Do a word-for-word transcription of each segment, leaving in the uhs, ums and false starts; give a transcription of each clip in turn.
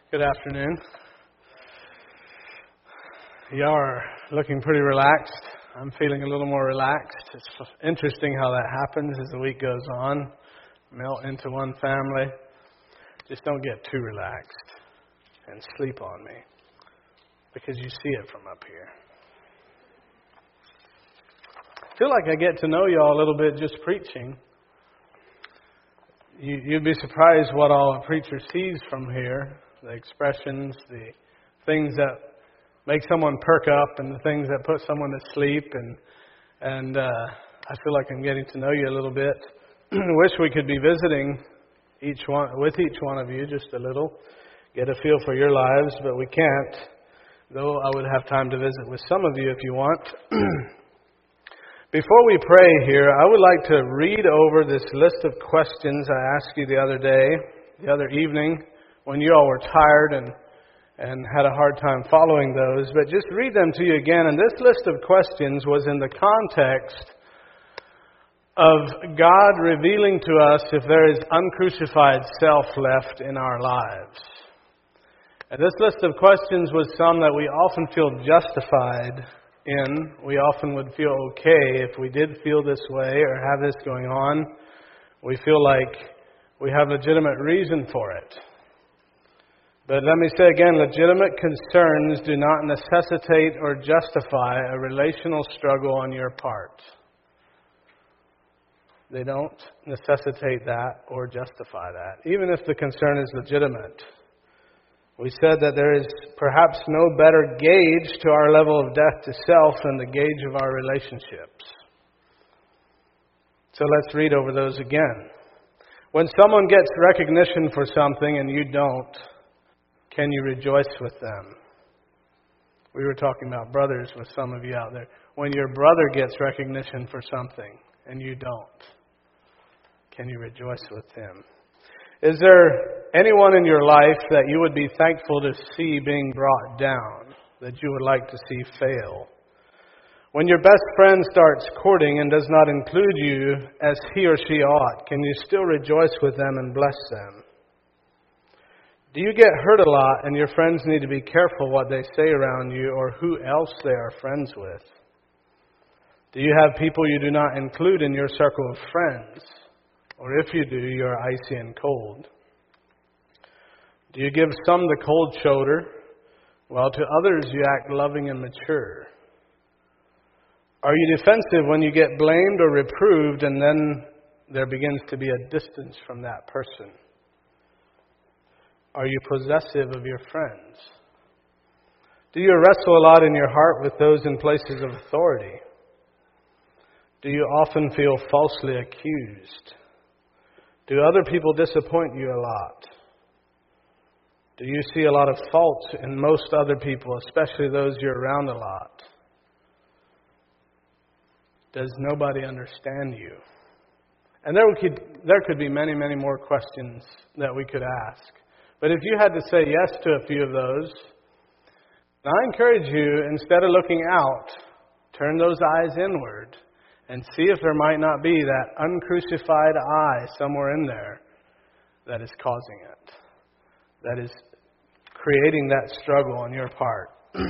Good afternoon. Y'all are looking pretty relaxed. I'm feeling a little more relaxed. It's interesting how that happens as the week goes on. Melt into one family. Just don't get too relaxed and sleep on me, because you see it from up here. I feel like I get to know y'all a little bit just preaching. You, you'd be surprised what all a preacher sees from here. The expressions, the things that make someone perk up, and the things that put someone to sleep. And and uh, I feel like I'm getting to know you a little bit. Wish we could be visiting each one with each one of you just a little, get a feel for your lives, but we can't. Though I would have time to visit with some of you if you want. Before we pray here, I would like to read over this list of questions I asked you the other day, the other evening, when you all were tired and and had a hard time following those. But just read them to you again. And this list of questions was in the context of God revealing to us if there is uncrucified self left in our lives. And this list of questions was some that we often feel justified in. We often would feel okay if we did feel this way or have this going on. We feel like we have legitimate reason for it. But let me say again, legitimate concerns do not necessitate or justify a relational struggle on your part. They don't necessitate that or justify that, even if the concern is legitimate. We said that there is perhaps no better gauge to our level of death to self than the gauge of our relationships. So let's read over those again. When someone gets recognition for something and you don't, can you rejoice with them? We were talking about brothers with some of you out there. When your brother gets recognition for something and you don't, can you rejoice with him? Is there anyone in your life that you would be thankful to see being brought down, that you would like to see fail? When your best friend starts courting and does not include you as he or she ought, can you still rejoice with them and bless them? Do you get hurt a lot and your friends need to be careful what they say around you or who else they are friends with? Do you have people you do not include in your circle of friends? Or if you do, you are icy and cold? Do you give some the cold shoulder, while to others you act loving and mature? Are you defensive when you get blamed or reproved and then there begins to be a distance from that person? Are you possessive of your friends? Do you wrestle a lot in your heart with those in places of authority? Do you often feel falsely accused? Do other people disappoint you a lot? Do you see a lot of faults in most other people, especially those you're around a lot? Does nobody understand you? And there could, there could be many, many more questions that we could ask. But if you had to say yes to a few of those, I encourage you, instead of looking out, turn those eyes inward and see if there might not be that uncrucified eye somewhere in there that is causing it, that is creating that struggle on your part.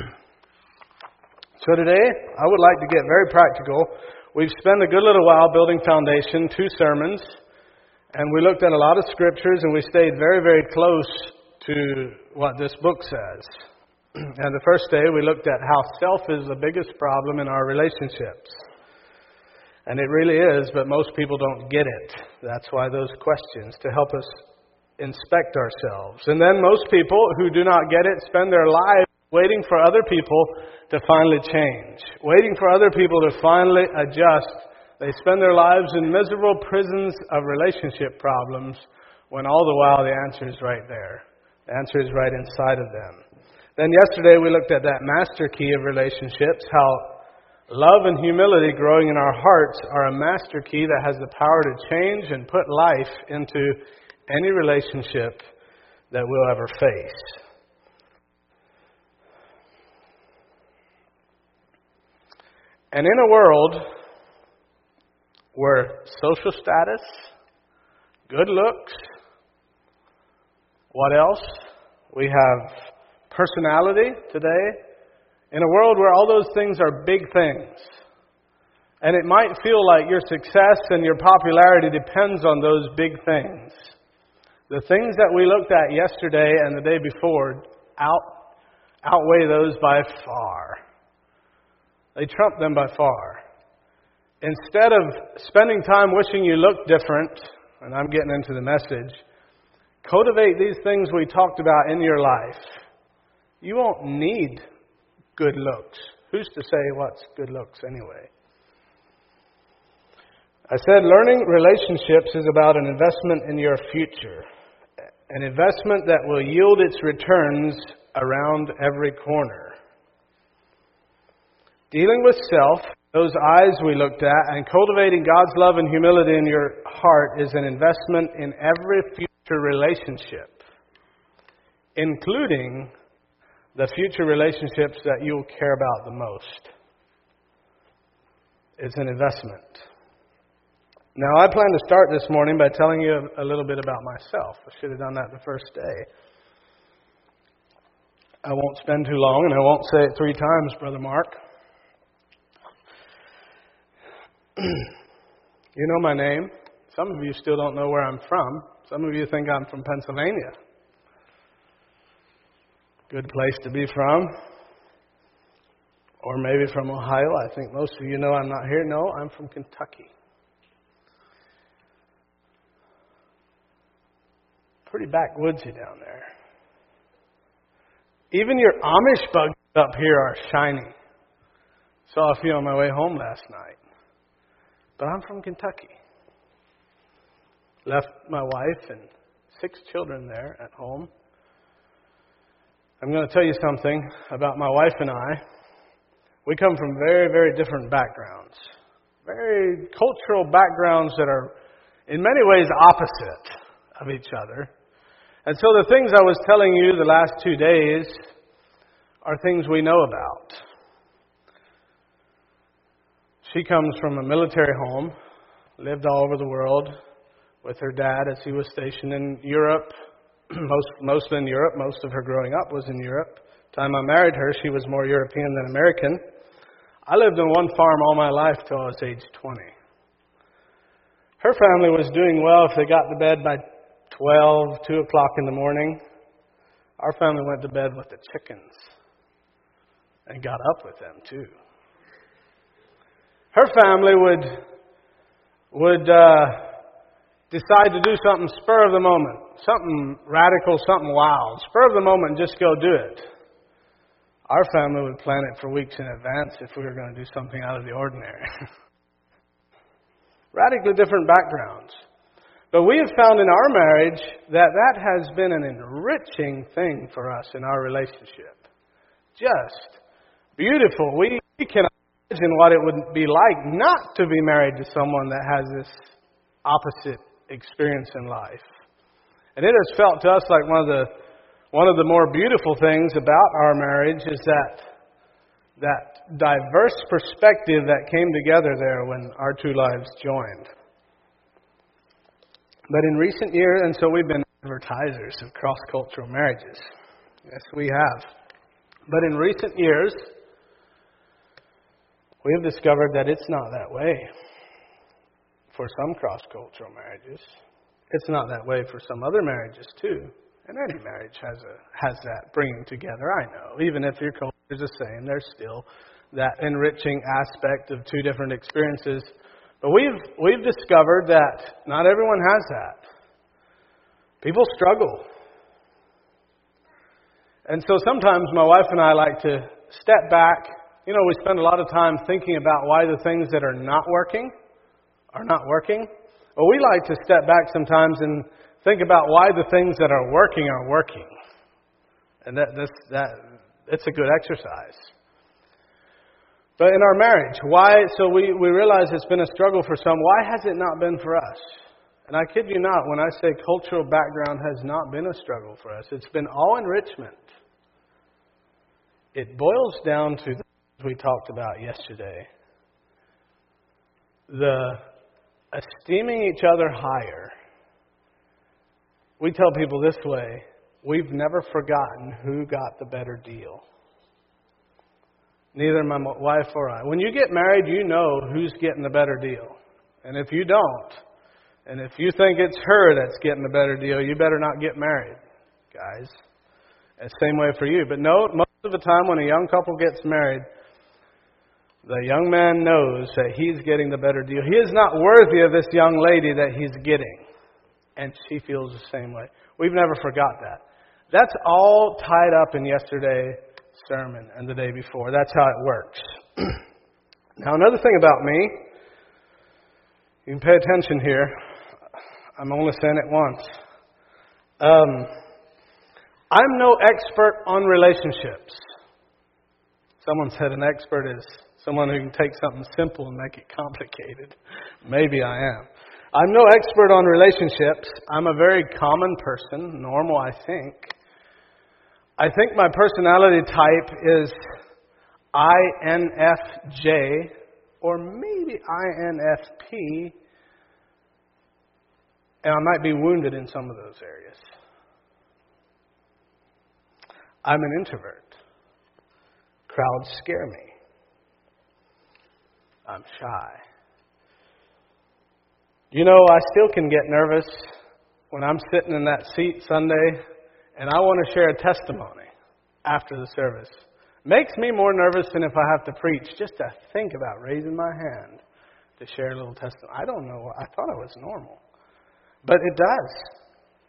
So today, I would like to get very practical. We've spent a good little while building foundation, two sermons, and we looked at a lot of scriptures, and we stayed very, very close to what this book says. And the first day, we looked at how self is the biggest problem in our relationships. And it really is, but most people don't get it. That's why those questions, to help us inspect ourselves. And then most people who do not get it spend their lives waiting for other people to finally change, waiting for other people to finally adjust. They spend their lives in miserable prisons of relationship problems when all the while the answer is right there. The answer is right inside of them. Then yesterday we looked at that master key of relationships, how love and humility growing in our hearts are a master key that has the power to change and put life into any relationship that we'll ever face. And in a world where social status, good looks, what else? We have personality today in a world where all those things are big things. And it might feel like your success and your popularity depends on those big things. The things that we looked at yesterday and the day before out, outweigh those by far. They trump them by far. Instead of spending time wishing you looked different, and I'm getting into the message, cultivate these things we talked about in your life. You won't need good looks. Who's to say what's good looks anyway? I said learning relationships is about an investment in your future. An investment that will yield its returns around every corner. Dealing with self, those eyes we looked at, and cultivating God's love and humility in your heart is an investment in every future relationship, including the future relationships that you'll care about the most. It's an investment. Now, I plan to start this morning by telling you a little bit about myself. I should have done that the first day. I won't spend too long, and I won't say it three times, Brother Mark. You know my name. Some of you still don't know where I'm from. Some of you think I'm from Pennsylvania. Good place to be from. Or maybe from Ohio. I think most of you know I'm not here. No, I'm from Kentucky. Pretty backwoodsy down there. Even your Amish bugs up here are shiny. Saw a few on my way home last night. But I'm from Kentucky. Left my wife and six children there at home. I'm going to tell you something about my wife and I. We come from very, very different backgrounds. Very cultural backgrounds that are in many ways opposite of each other. And so the things I was telling you the last two days are things we know about. She comes from a military home, lived all over the world with her dad as he was stationed in Europe, most mostly in Europe. Most of her growing up was in Europe. The time I married her, she was more European than American. I lived on one farm all my life till I was age twenty. Her family was doing well if they got to bed by twelve, two o'clock in the morning. Our family went to bed with the chickens and got up with them too. Her family would would uh, decide to do something spur of the moment, something radical, something wild, spur of the moment, just go do it. Our family would plan it for weeks in advance if we were going to do something out of the ordinary. Radically different backgrounds. But we have found in our marriage that that has been an enriching thing for us in our relationship. Just beautiful. We, we cannot imagine what it would be like not to be married to someone that has this opposite experience in life. And it has felt to us like one of the one of the more beautiful things about our marriage is that that diverse perspective that came together there when our two lives joined. But in recent years, and so we've been advertisers of cross-cultural marriages. Yes, we have. But in recent years, we have discovered that it's not that way for some cross-cultural marriages. It's not that way for some other marriages too. And any marriage has a has that bringing together, I know. Even if your culture is the same, there's still that enriching aspect of two different experiences. But we've we've discovered that not everyone has that. People struggle. And so sometimes my wife and I like to step back. You know, we spend a lot of time thinking about why the things that are not working are not working. Well, we like to step back sometimes and think about why the things that are working are working. And that this that it's a good exercise. But in our marriage, why, so we, we realize it's been a struggle for some. Why has it not been for us? And I kid you not, when I say cultural background has not been a struggle for us, it's been all enrichment. It boils down to the things we talked about yesterday. The esteeming each other higher. We tell people this way, we've never forgotten who got the better deal. Neither my wife or I. When you get married, you know who's getting the better deal. And if you don't, and if you think it's her that's getting the better deal, you better not get married, guys. And same way for you. But no, most of the time when a young couple gets married, the young man knows that he's getting the better deal. He is not worthy of this young lady that he's getting. And she feels the same way. We've never forgot that. That's all tied up in yesterday's sermon and the day before. That's how it works. Now, another thing about me, you can pay attention here. I'm only saying it once. Um, I'm no expert on relationships. Someone said an expert is someone who can take something simple and make it complicated. Maybe I am. I'm no expert on relationships. I'm a very common person, normal, I think. I think my personality type is I N F J or maybe I N F P, and I might be wounded in some of those areas. I'm an introvert. Crowds scare me. I'm shy. You know, I still can get nervous when I'm sitting in that seat Sunday and I want to share a testimony after the service. Makes me more nervous than if I have to preach, just to think about raising my hand to share a little testimony. I don't know. I thought it was normal. But it does.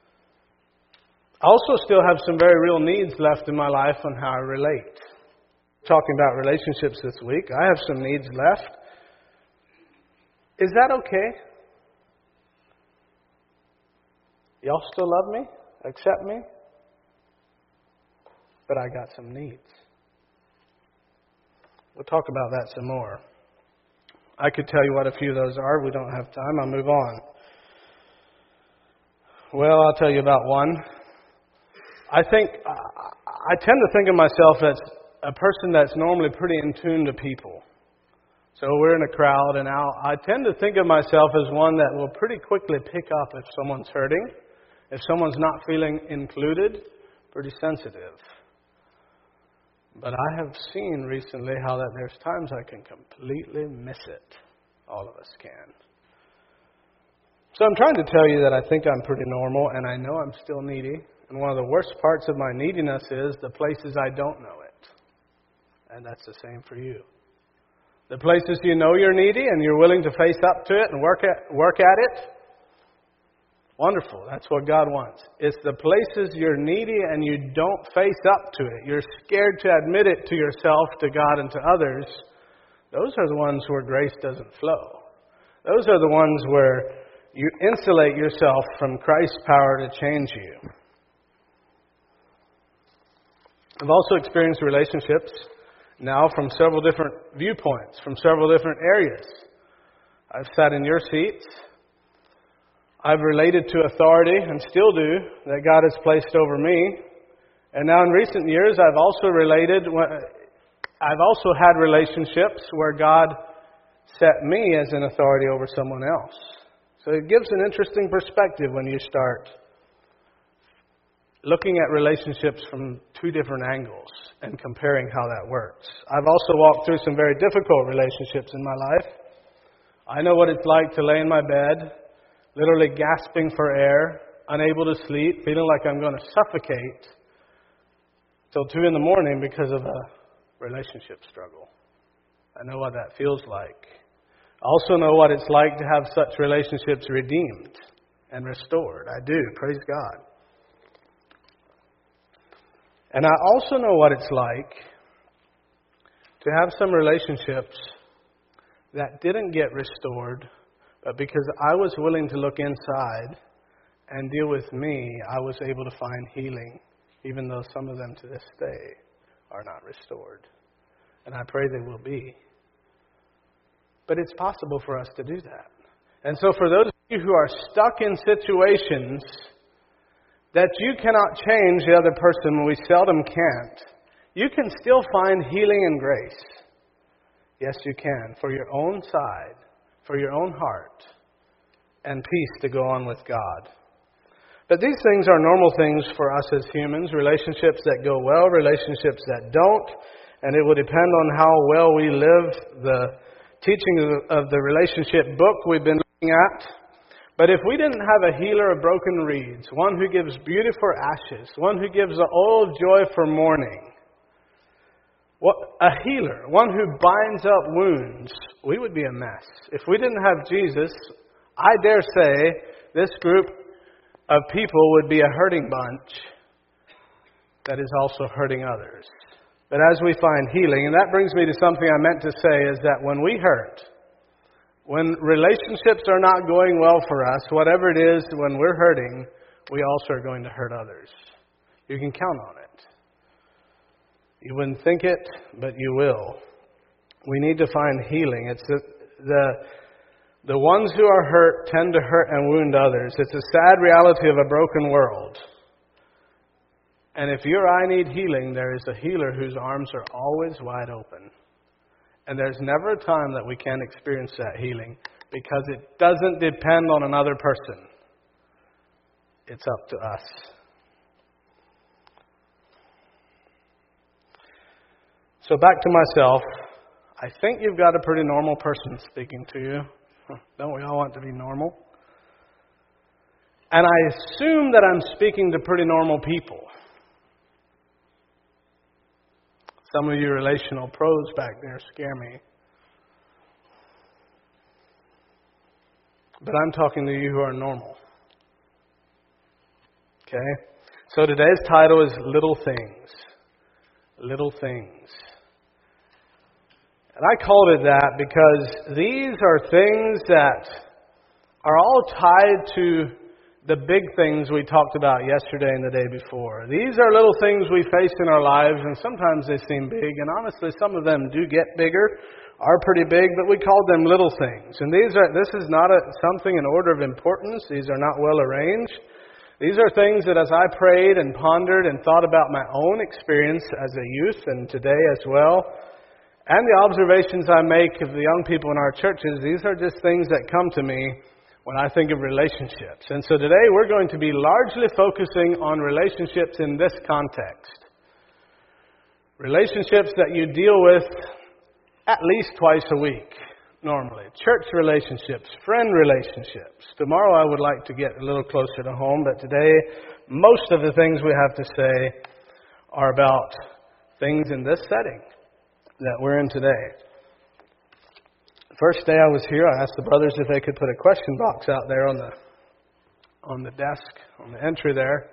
I also still have some very real needs left in my life on how I relate. Talking about relationships this week, I have some needs left. Is that okay? Y'all still love me? Accept me? But I got some needs. We'll talk about that some more. I could tell you what a few of those are. We don't have time. I'll move on. Well, I'll tell you about one. I think, I tend to think of myself as a person that's normally pretty in tune to people. So we're in a crowd, and I'll, I tend to think of myself as one that will pretty quickly pick up if someone's hurting, if someone's not feeling included, pretty sensitive. But I have seen recently how that there's times I can completely miss it. All of us can. So I'm trying to tell you that I think I'm pretty normal, and I know I'm still needy. And one of the worst parts of my neediness is the places I don't know it. And that's the same for you. The places you know you're needy and you're willing to face up to it and work at, work at it, wonderful. That's what God wants. It's the places you're needy and you don't face up to it. You're scared to admit it to yourself, to God, and to others. Those are the ones where grace doesn't flow. Those are the ones where you insulate yourself from Christ's power to change you. I've also experienced relationships now from several different viewpoints, from several different areas. I've sat in your seats. I've related to authority, and still do, that God has placed over me. And now in recent years, I've also related, I've also had relationships where God set me as an authority over someone else. So it gives an interesting perspective when you start looking at relationships from two different angles and comparing how that works. I've also walked through some very difficult relationships in my life. I know what it's like to lay in my bed, literally gasping for air, unable to sleep, feeling like I'm going to suffocate till two in the morning because of a relationship struggle. I know what that feels like. I also know what it's like to have such relationships redeemed and restored. I do, praise God. And I also know what it's like to have some relationships that didn't get restored, but because I was willing to look inside and deal with me, I was able to find healing, even though some of them to this day are not restored. And I pray they will be. But it's possible for us to do that. And so for those of you who are stuck in situations that you cannot change the other person, we seldom can't, you can still find healing and grace. Yes, you can, for your own side, for your own heart, and peace to go on with God. But these things are normal things for us as humans, relationships that go well, relationships that don't, and it will depend on how well we live the teaching of the relationship book we've been looking at. But if we didn't have a healer of broken reeds, one who gives beauty for ashes, one who gives the oil of joy for mourning, what, a healer, one who binds up wounds, we would be a mess. If we didn't have Jesus, I dare say this group of people would be a hurting bunch that is also hurting others. But as we find healing, and that brings me to something I meant to say, is that when we hurt, when relationships are not going well for us, whatever it is, when we're hurting, we also are going to hurt others. You can count on it. You wouldn't think it, but you will. We need to find healing. It's the, the, the ones who are hurt tend to hurt and wound others. It's a sad reality of a broken world. And if you or I need healing, there is a healer whose arms are always wide open. And there's never a time that we can't experience that healing, because it doesn't depend on another person. It's up to us. So back to myself. I think you've got a pretty normal person speaking to you. Don't we all want to be normal? And I assume that I'm speaking to pretty normal people. Some of you relational pros back there scare me. But I'm talking to you who are normal. Okay? So today's title is Little Things. Little Things. And I called it that because these are things that are all tied to the big things we talked about yesterday and the day before. These are little things we face in our lives, and sometimes they seem big, and honestly some of them do get bigger, are pretty big, but we call them little things. And these are this is not a, something in order of importance. These are not well arranged. These are things that as I prayed and pondered and thought about my own experience as a youth and today as well, and the observations I make of the young people in our churches, these are just things that come to me when I think of relationships. And so today we're going to be largely focusing on relationships in this context. Relationships that you deal with at least twice a week, normally. Church relationships, friend relationships. Tomorrow I would like to get a little closer to home, but today most of the things we have to say are about things in this setting that we're in today. First day I was here, I asked the brothers if they could put a question box out there on the on the desk, on the entry there.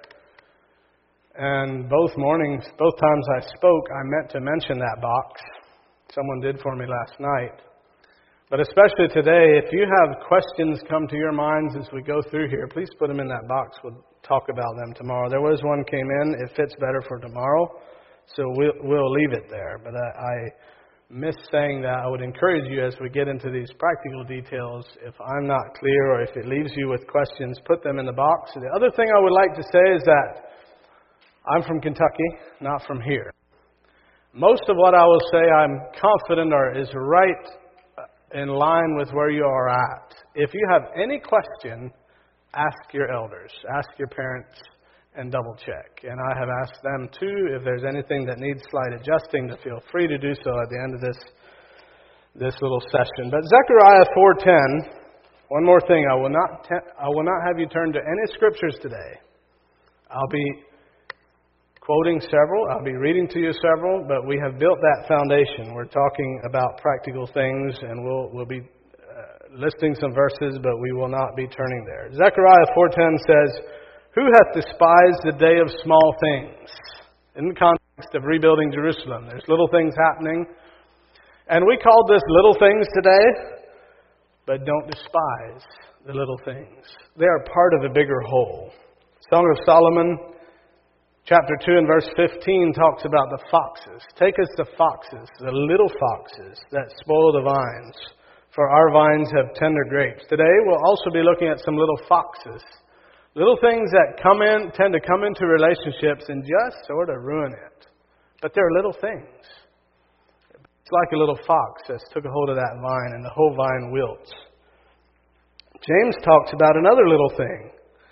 And both mornings, both times I spoke, I meant to mention that box. Someone did for me last night. But especially today, if you have questions come to your minds as we go through here, please put them in that box. We'll talk about them tomorrow. There was one came in. It fits better for tomorrow, so we'll, we'll leave it there. But I... I miss saying that. I would encourage you as we get into these practical details, if I'm not clear or if it leaves you with questions, put them in the box. The other thing I would like to say is that I'm from Kentucky, not from here. Most of what I will say I'm confident or is right in line with where you are at. If you have any question, ask your elders, ask your parents, and double check. And I have asked them too, if there's anything that needs slight adjusting, to feel free to do so at the end of this this little session. But Zechariah four ten, one more thing, I will not te- I will not have you turn to any scriptures today. I'll be quoting several, I'll be reading to you several, but we have built that foundation. We're talking about practical things, and we'll we'll be uh, listing some verses, but we will not be turning there. Zechariah four ten says, "Who hath despised the day of small things?" In the context of rebuilding Jerusalem, there's little things happening. And we call this little things today, but don't despise the little things. They are part of a bigger whole. Song of Solomon, chapter two and verse fifteen, talks about the foxes. Take us the foxes, the little foxes that spoil the vines, for our vines have tender grapes. Today we'll also be looking at some little foxes. Little things that come in, tend to come into relationships and just sort of ruin it. But they're little things. It's like a little fox that's took a hold of that vine and the whole vine wilts. James talks about another little thing.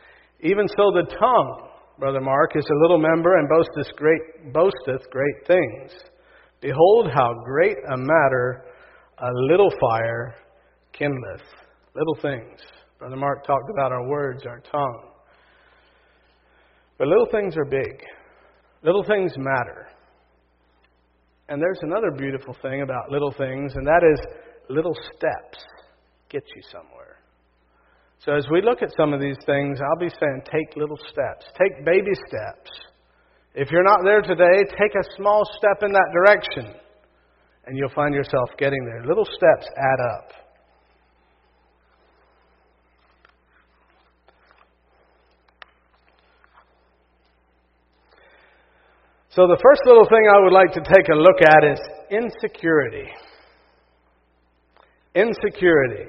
Even so the tongue, Brother Mark, is a little member and boasteth great, boasteth great things. Behold how great a matter a little fire kindleth. Little things. Brother Mark talked about our words, our tongue. But little things are big. Little things matter. And there's another beautiful thing about little things, and that is little steps get you somewhere. So as we look at some of these things, I'll be saying take little steps. Take baby steps. If you're not there today, take a small step in that direction, and you'll find yourself getting there. Little steps add up. So the first little thing I would like to take a look at is insecurity. Insecurity.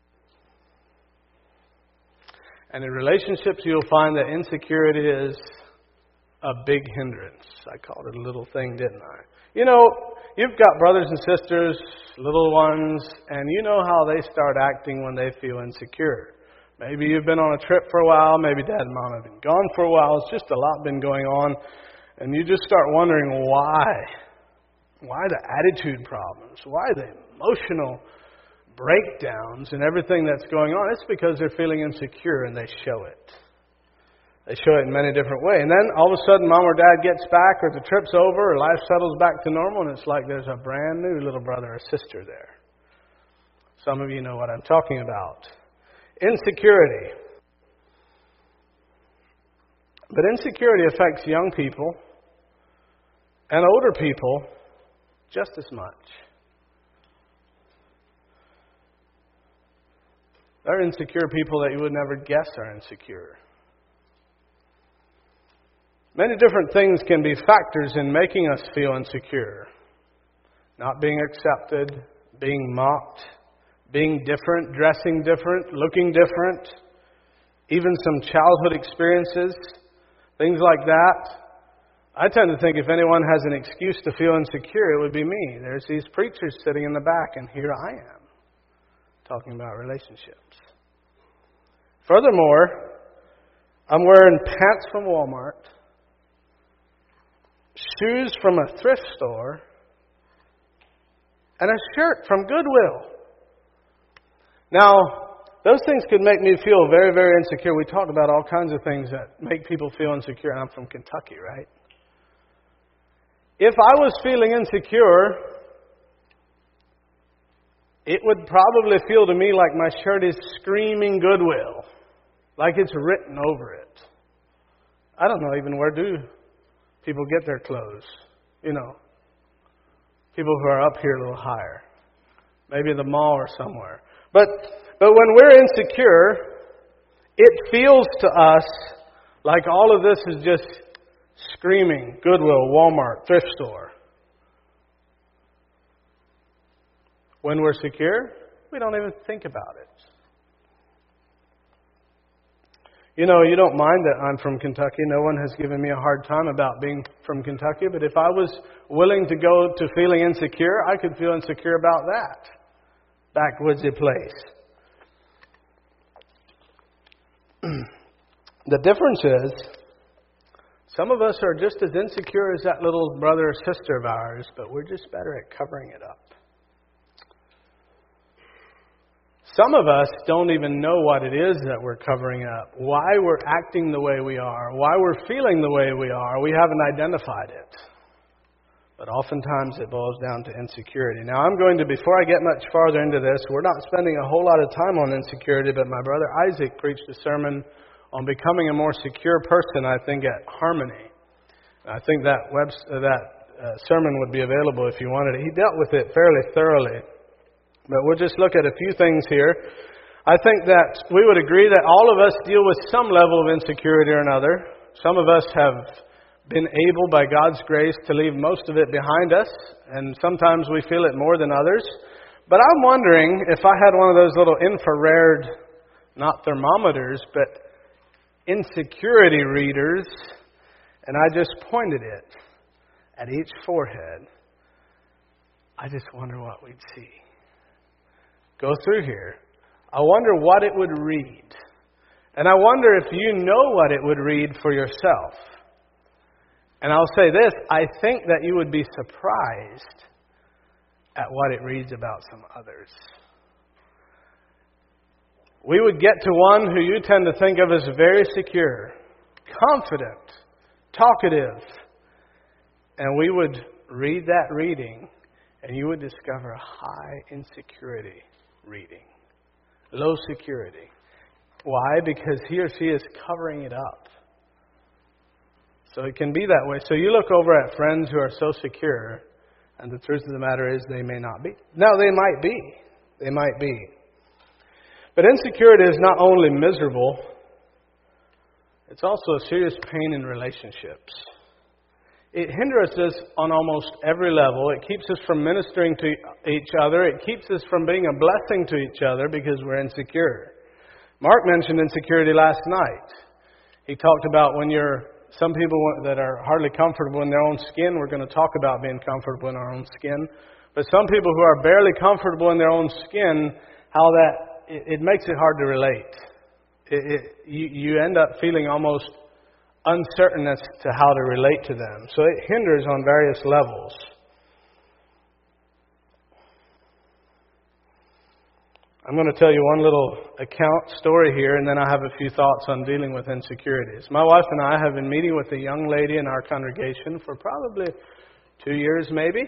And in relationships, you'll find that insecurity is a big hindrance. I called it a little thing, didn't I? You know, you've got brothers and sisters, little ones, and you know how they start acting when they feel insecure. Maybe you've been on a trip for a while, maybe Dad and Mom have been gone for a while. It's just a lot been going on. And you just start wondering why. Why the attitude problems? Why the emotional breakdowns and everything that's going on? It's because they're feeling insecure and they show it. They show it in many different ways. And then all of a sudden Mom or Dad gets back, or the trip's over, or life settles back to normal, and it's like there's a brand new little brother or sister there. Some of you know what I'm talking about. Insecurity. But insecurity affects young people and older people just as much. There are insecure people that you would never guess are insecure. Many different things can be factors in making us feel insecure. Not being accepted, being mocked, being different, dressing different, looking different, even some childhood experiences, things like that. I tend to think if anyone has an excuse to feel insecure, it would be me. There's these preachers sitting in the back, and here I am, talking about relationships. Furthermore, I'm wearing pants from Walmart, shoes from a thrift store, and a shirt from Goodwill. Now, those things could make me feel very, very insecure. We talked about all kinds of things that make people feel insecure. I'm from Kentucky, right? If I was feeling insecure, it would probably feel to me like my shirt is screaming Goodwill, like it's written over it. I don't know even where do people get their clothes. You know, people who are up here a little higher. Maybe the mall or somewhere. But but when we're insecure, it feels to us like all of this is just screaming Goodwill, Walmart, thrift store. When we're secure, we don't even think about it. You know, you don't mind that I'm from Kentucky. No one has given me a hard time about being from Kentucky. But if I was willing to go to feeling insecure, I could feel insecure about that. Backwoodsy place. The difference is, some of us are just as insecure as that little brother or sister of ours, but we're just better at covering it up. Some of us don't even know what it is that we're covering up, why we're acting the way we are, why we're feeling the way we are. We haven't identified it. But oftentimes it boils down to insecurity. Now I'm going to, before I get much farther into this, we're not spending a whole lot of time on insecurity, but my brother Isaac preached a sermon on becoming a more secure person, I think, at Harmony. I think that web, uh, that uh, sermon would be available if you wanted it. He dealt with it fairly thoroughly. But we'll just look at a few things here. I think that we would agree that all of us deal with some level of insecurity or another. Some of us have been able, by God's grace, to leave most of it behind us, and sometimes we feel it more than others. But I'm wondering if I had one of those little infrared, not thermometers, but insecurity readers, and I just pointed it at each forehead, I just wonder what we'd see. Go through here. I wonder what it would read. And I wonder if you know what it would read for yourself. And I'll say this, I think that you would be surprised at what it reads about some others. We would get to one who you tend to think of as very secure, confident, talkative. And we would read that reading, and you would discover a high insecurity reading. Low security. Why? Because he or she is covering it up. So it can be that way. So you look over at friends who are so secure, and the truth of the matter is they may not be. Now, they might be. They might be. But insecurity is not only miserable, it's also a serious pain in relationships. It hinders us on almost every level. It keeps us from ministering to each other. It keeps us from being a blessing to each other because we're insecure. Mark mentioned insecurity last night. He talked about when you're, some people that are hardly comfortable in their own skin, we're going to talk about being comfortable in our own skin. But some people who are barely comfortable in their own skin, how that, it, it makes it hard to relate. It, it, you, you end up feeling almost uncertain as to how to relate to them. So it hinders on various levels. I'm going to tell you one little account story here, and then I have a few thoughts on dealing with insecurities. My wife and I have been meeting with a young lady in our congregation for probably two years maybe.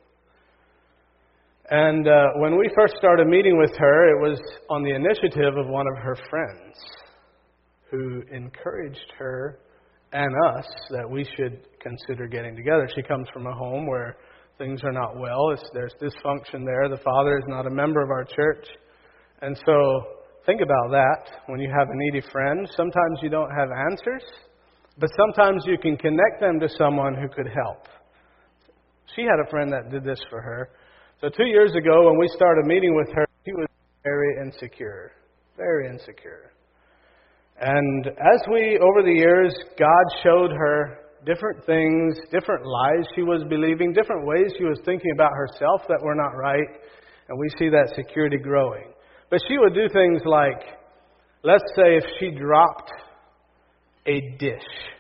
And uh, when we first started meeting with her, it was on the initiative of one of her friends who encouraged her and us that we should consider getting together. She comes from a home where things are not well. It's, there's dysfunction there. The father is not a member of our church. And so think about that. When you have a needy friend, sometimes you don't have answers, but sometimes you can connect them to someone who could help. She had a friend that did this for her. So two years ago when we started meeting with her, she was very insecure, very insecure. And as we, over the years, God showed her different things, different lies she was believing, different ways she was thinking about herself that were not right, and we see that security growing. But she would do things like, let's say if she dropped a dish.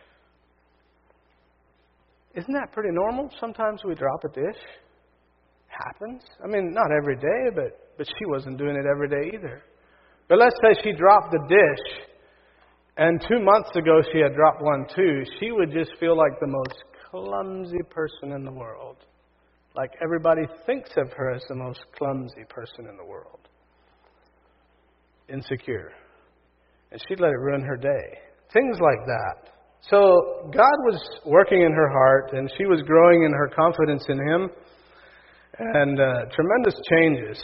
Isn't that pretty normal? Sometimes we drop a dish. Happens. I mean, not every day, but, but she wasn't doing it every day either. But let's say she dropped the dish, and two months ago she had dropped one too. She would just feel like the most clumsy person in the world. Like everybody thinks of her as the most clumsy person in the world. Insecure. And she'd let it ruin her day. Things like that. So God was working in her heart, and she was growing in her confidence in Him. And uh, tremendous changes.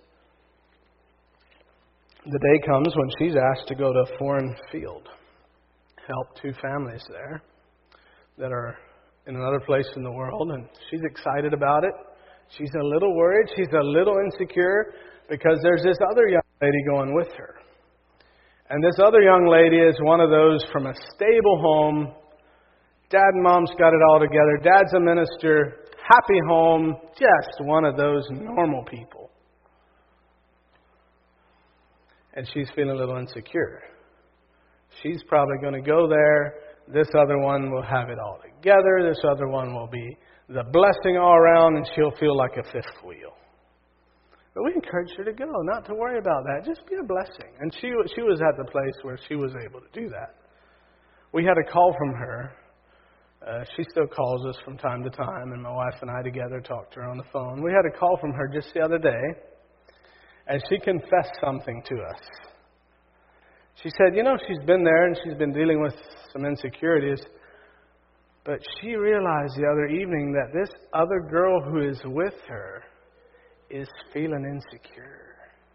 The day comes when she's asked to go to a foreign field, help two families there that are in another place in the world, and she's excited about it. She's a little worried. She's a little insecure because there's this other young lady going with her. And this other young lady is one of those from a stable home. Dad and Mom's got it all together. Dad's a minister. Happy home. Just one of those normal people. And she's feeling a little insecure. She's probably going to go there. This other one will have it all together. This other one will be the blessing all around, and she'll feel like a fifth wheel. But we encouraged her to go, not to worry about that. Just be a blessing. And she she was at the place where she was able to do that. We had a call from her. Uh, she still calls us from time to time, and my wife and I together talked to her on the phone. We had a call from her just the other day, and she confessed something to us. She said, you know, she's been there and she's been dealing with some insecurities, but she realized the other evening that this other girl who is with her is feeling insecure.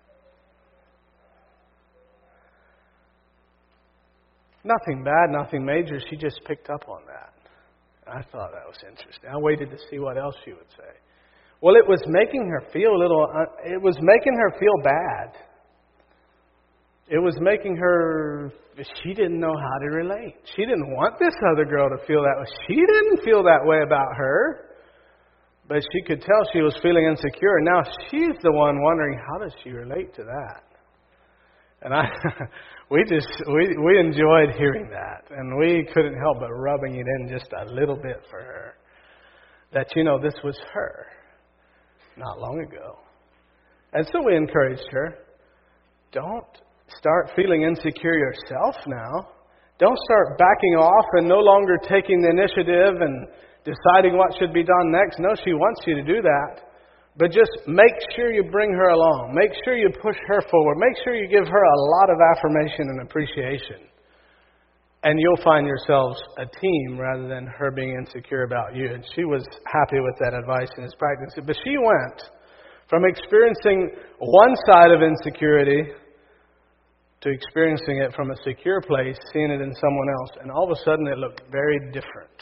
Nothing bad, nothing major. She just picked up on that. I thought that was interesting. I waited to see what else she would say. Well, it was making her feel a little, it was making her feel bad. It was making her, she didn't know how to relate. She didn't want this other girl to feel that way. She didn't feel that way about her. But she could tell she was feeling insecure. And now she's the one wondering, how does she relate to that? And I, we just, we, we enjoyed hearing that. And we couldn't help but rubbing it in just a little bit for her. That, you know, this was her not long ago. And so we encouraged her, don't start feeling insecure yourself now. Don't start backing off and no longer taking the initiative and deciding what should be done next. No, she wants you to do that. But just make sure you bring her along. Make sure you push her forward. Make sure you give her a lot of affirmation and appreciation. And you'll find yourselves a team rather than her being insecure about you. And she was happy with that advice and his practice. But she went from experiencing one side of insecurity to experiencing it from a secure place, seeing it in someone else. And all of a sudden it looked very different.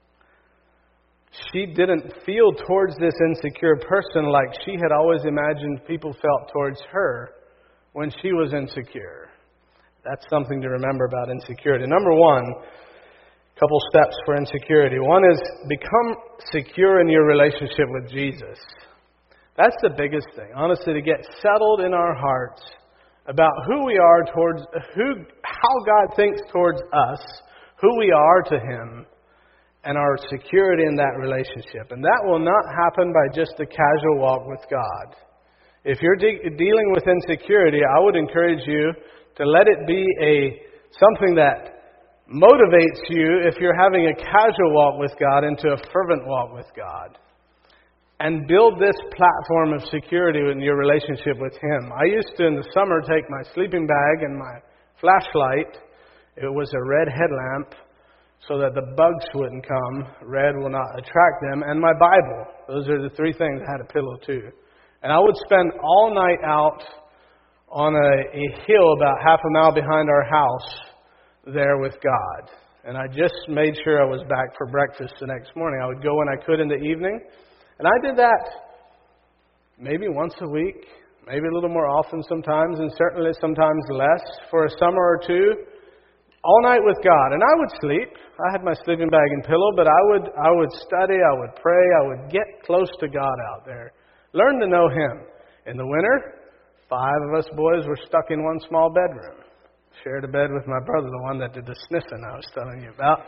She didn't feel towards this insecure person like she had always imagined people felt towards her when she was insecure. That's something to remember about insecurity. Number one, a couple steps for insecurity. One is become secure in your relationship with Jesus. That's the biggest thing. Honestly, to get settled in our hearts about who we are towards, who, how God thinks towards us, who we are to Him, and our security in that relationship. And that will not happen by just a casual walk with God. If you're de- dealing with insecurity, I would encourage you to let it be a something that motivates you if you're having a casual walk with God into a fervent walk with God. And build this platform of security in your relationship with Him. I used to, in the summer, take my sleeping bag and my flashlight. It was a red headlamp so that the bugs wouldn't come. Red will not attract them. And my Bible. Those are the three things. I had a pillow too. And I would spend all night out on a, a hill about half a mile behind our house there with God. And I just made sure I was back for breakfast the next morning. I would go when I could in the evening. And I did that maybe once a week, maybe a little more often sometimes, and certainly sometimes less for a summer or two, all night with God. And I would sleep. I had my sleeping bag and pillow, but I would I would study, I would pray, I would get close to God out there. Learn to know Him. In the winter, five of us boys were stuck in one small bedroom. Shared a bed with my brother, the one that did the sniffing I was telling you about.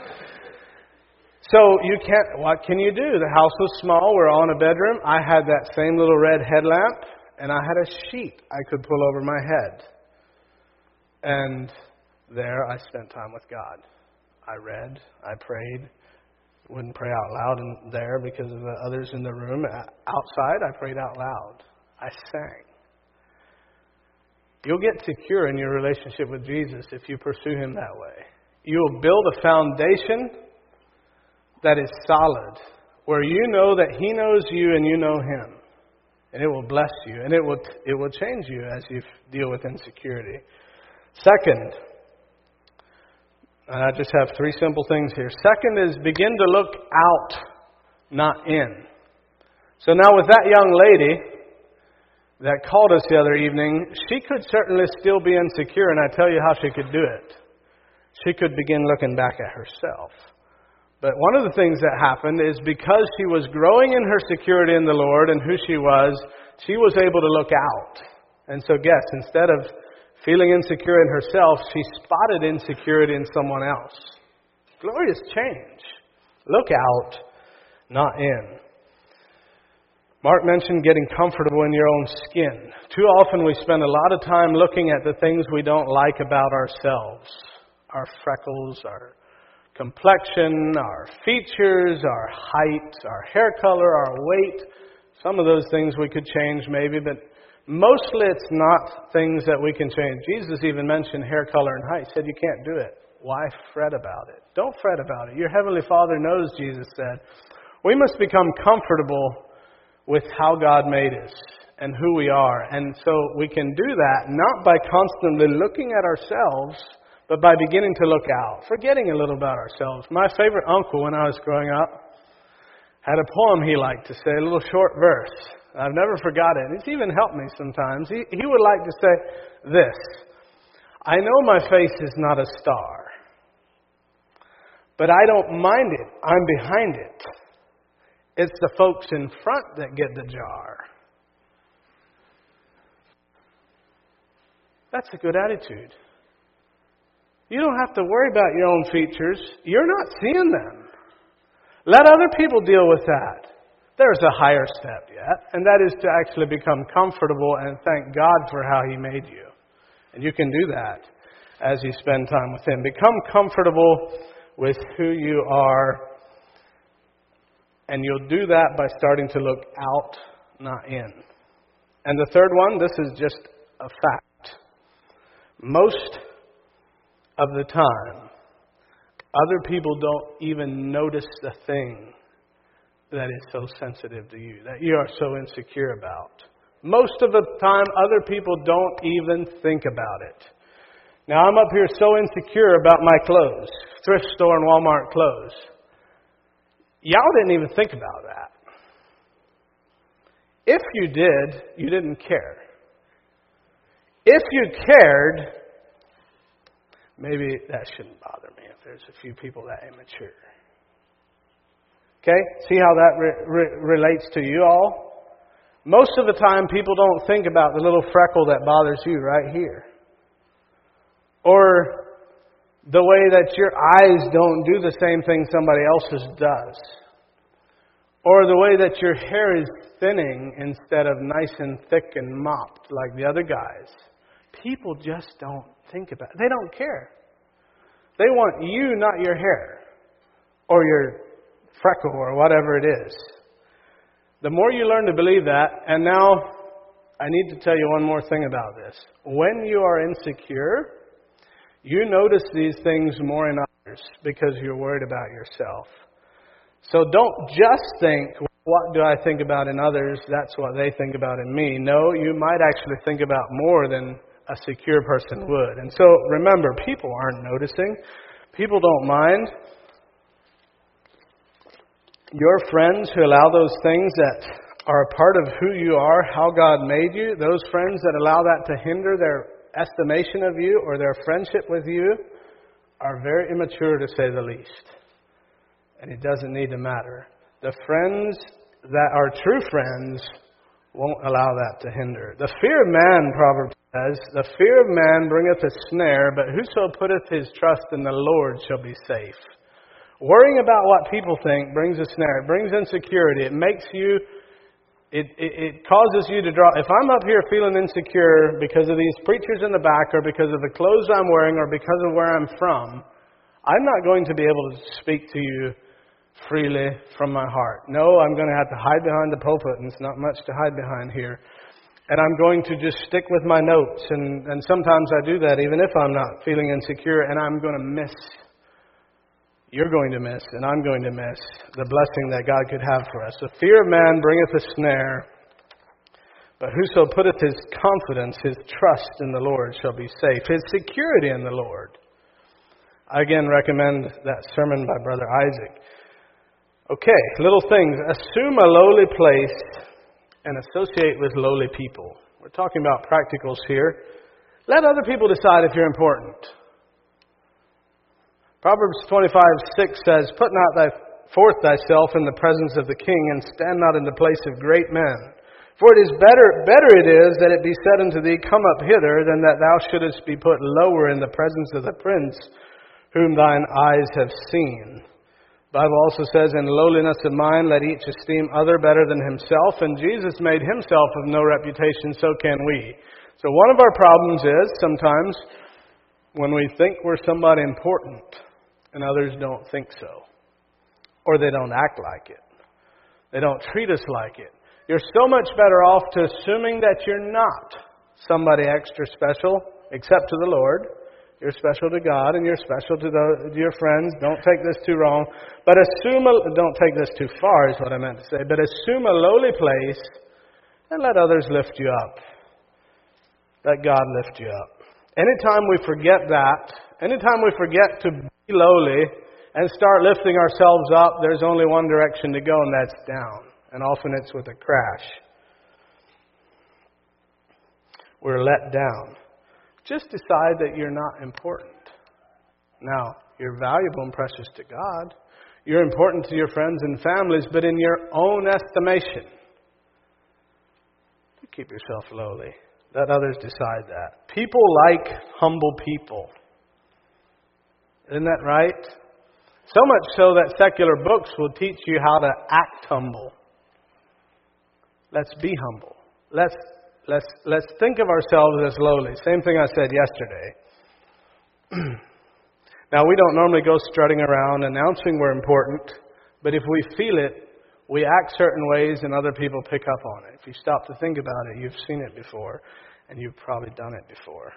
So you can't, what can you do? The house was small. We're all in a bedroom. I had that same little red headlamp, and I had a sheet I could pull over my head. And there I spent time with God. I read, I prayed. Wouldn't pray out loud in there because of the others in the room. Outside, I prayed out loud. I sang. You'll get secure in your relationship with Jesus if you pursue Him that way. You'll build a foundation that is solid, where you know that He knows you and you know Him. And it will bless you, and it will it will change you as you deal with insecurity. Second, and I just have three simple things here. Second is begin to look out, not in. So now with that young lady that called us the other evening, she could certainly still be insecure, and I tell you how she could do it. She could begin looking back at herself. But one of the things that happened is because she was growing in her security in the Lord and who she was, she was able to look out. And so guess, instead of feeling insecure in herself, she spotted insecurity in someone else. Glorious change. Look out, not in. Mark mentioned getting comfortable in your own skin. Too often we spend a lot of time looking at the things we don't like about ourselves. Our freckles, our complexion, our features, our height, our hair color, our weight. Some of those things we could change maybe, but mostly it's not things that we can change. Jesus even mentioned hair color and height. He said you can't do it. Why fret about it? Don't fret about it. Your Heavenly Father knows, Jesus said. We must become comfortable with how God made us and who we are. And so we can do that not by constantly looking at ourselves, but by beginning to look out, forgetting a little about ourselves. My favorite uncle when I was growing up had a poem he liked to say, a little short verse. I've never forgot it. It's even helped me sometimes. He, he would like to say this: I know my face is not a star, but I don't mind it. I'm behind it. It's the folks in front that get the jar. That's a good attitude. You don't have to worry about your own features. You're not seeing them. Let other people deal with that. There's a higher step yet, and that is to actually become comfortable and thank God for how He made you. And you can do that as you spend time with Him. Become comfortable with who you are, and you'll do that by starting to look out, not in. And the third one, this is just a fact. Most of the time, other people don't even notice the thing that is so sensitive to you, that you are so insecure about. Most of the time, other people don't even think about it. Now, I'm up here so insecure about my clothes, thrift store and Walmart clothes. Y'all didn't even think about that. If you did, you didn't care. If you cared, maybe that shouldn't bother me if there's a few people that immature. Okay? See how that re- re- relates to you all? Most of the time, people don't think about the little freckle that bothers you right here. Or the way that your eyes don't do the same thing somebody else's does. Or the way that your hair is thinning instead of nice and thick and mopped like the other guys. People just don't think about it. They don't care. They want you, not your hair. Or your freckle or whatever it is. The more you learn to believe that, and now I need to tell you one more thing about this. When you are insecure, you notice these things more in others because you're worried about yourself. So don't just think, what do I think about in others? That's what they think about in me. No, you might actually think about more than a secure person would. And so remember, people aren't noticing. People don't mind. Your friends who allow those things that are a part of who you are, how God made you, those friends that allow that to hinder their estimation of you or their friendship with you, are very immature to say the least. And it doesn't need to matter. The friends that are true friends won't allow that to hinder. The fear of man, Proverbs says, the fear of man bringeth a snare, but whoso putteth his trust in the Lord shall be safe. Worrying about what people think brings a snare. It brings insecurity. It makes you, it, it, it causes you to draw. If I'm up here feeling insecure because of these preachers in the back or because of the clothes I'm wearing or because of where I'm from, I'm not going to be able to speak to you freely from my heart. No, I'm going to have to hide behind the pulpit, and it's not much to hide behind here. And I'm going to just stick with my notes, and, and sometimes I do that even if I'm not feeling insecure, and I'm going to miss, you're going to miss, and I'm going to miss the blessing that God could have for us. The fear of man bringeth a snare, but whoso putteth his confidence, his trust in the Lord shall be safe. His security in the Lord. I again recommend that sermon by Brother Isaac. Okay, little things. Assume a lowly place and associate with lowly people. We're talking about practicals here. Let other people decide if you're important. Proverbs twenty-five six says, Put not thy forth thyself in the presence of the king, and stand not in the place of great men. For it is better, better it is that it be said unto thee, Come up hither, than that thou shouldest be put lower in the presence of the prince, whom thine eyes have seen. The Bible also says, In lowliness of mind let each esteem other better than himself. And Jesus made himself of no reputation, so can we. So one of our problems is sometimes when we think we're somebody important and others don't think so. Or they don't act like it. They don't treat us like it. You're so much better off to assuming that you're not somebody extra special, except to the Lord. You're special to God, and you're special to, the, to your friends. Don't take this too wrong. But assume, a, don't take this too far is what I meant to say. But assume a lowly place and let others lift you up. Let God lift you up. Anytime we forget that, anytime we forget to be lowly and start lifting ourselves up, there's only one direction to go, and that's down. And often it's with a crash. We're let down. Just decide that you're not important. Now, you're valuable and precious to God. You're important to your friends and families, but in your own estimation, you keep yourself lowly. Let others decide that. People like humble people. Isn't that right? So much so that secular books will teach you how to act humble. Let's be humble. Let's let's let's think of ourselves as lowly. Same thing I said yesterday. Now, we don't normally go strutting around announcing we're important, but if we feel it, we act certain ways and other people pick up on it. If you stop to think about it, you've seen it before, and you've probably done it before.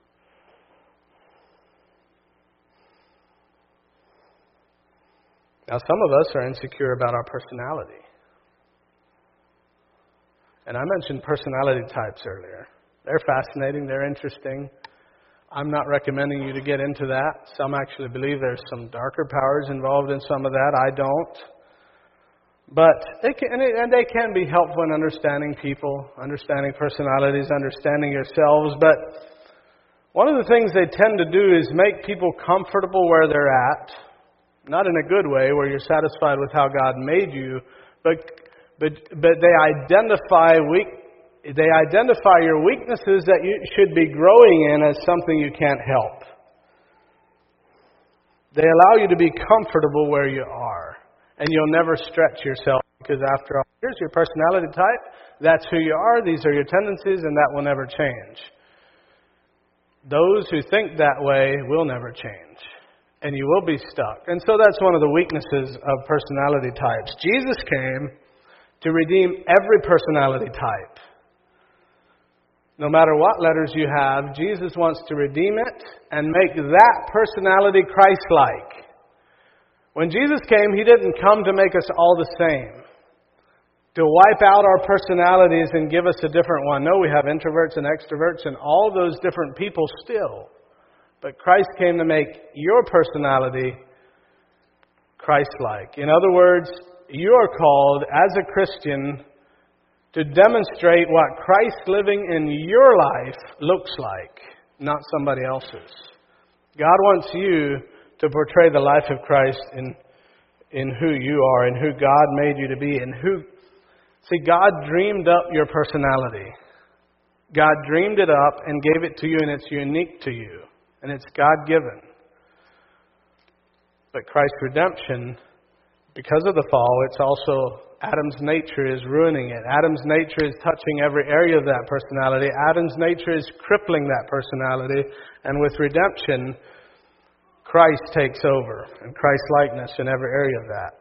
Now, some of us are insecure about our personality. And I mentioned personality types earlier. They're fascinating. They're interesting. I'm not recommending you to get into that. Some actually believe there's some darker powers involved in some of that. I don't. But they can, and they can be helpful in understanding people, understanding personalities, understanding yourselves. But one of the things they tend to do is make people comfortable where they're at. Not in a good way, where you're satisfied with how God made you, but but but they identify weak. They identify your weaknesses that you should be growing in as something you can't help. They allow you to be comfortable where you are, and you'll never stretch yourself because, after all, here's your personality type. That's who you are. These are your tendencies, and that will never change. Those who think that way will never change. And you will be stuck. And so that's one of the weaknesses of personality types. Jesus came to redeem every personality type. No matter what letters you have, Jesus wants to redeem it and make that personality Christ-like. When Jesus came, He didn't come to make us all the same, to wipe out our personalities and give us a different one. No, we have introverts and extroverts and all those different people still. But Christ came to make your personality Christ-like. In other words, you are called as a Christian to demonstrate what Christ living in your life looks like, not somebody else's. God wants you to portray the life of Christ in, in who you are and who God made you to be. And who, see, God dreamed up your personality. God dreamed it up and gave it to you, and it's unique to you. And it's God-given. But Christ's redemption, because of the fall, it's also Adam's nature is ruining it. Adam's nature is touching every area of that personality. Adam's nature is crippling that personality. And with redemption, Christ takes over, and Christ's likeness in every area of that.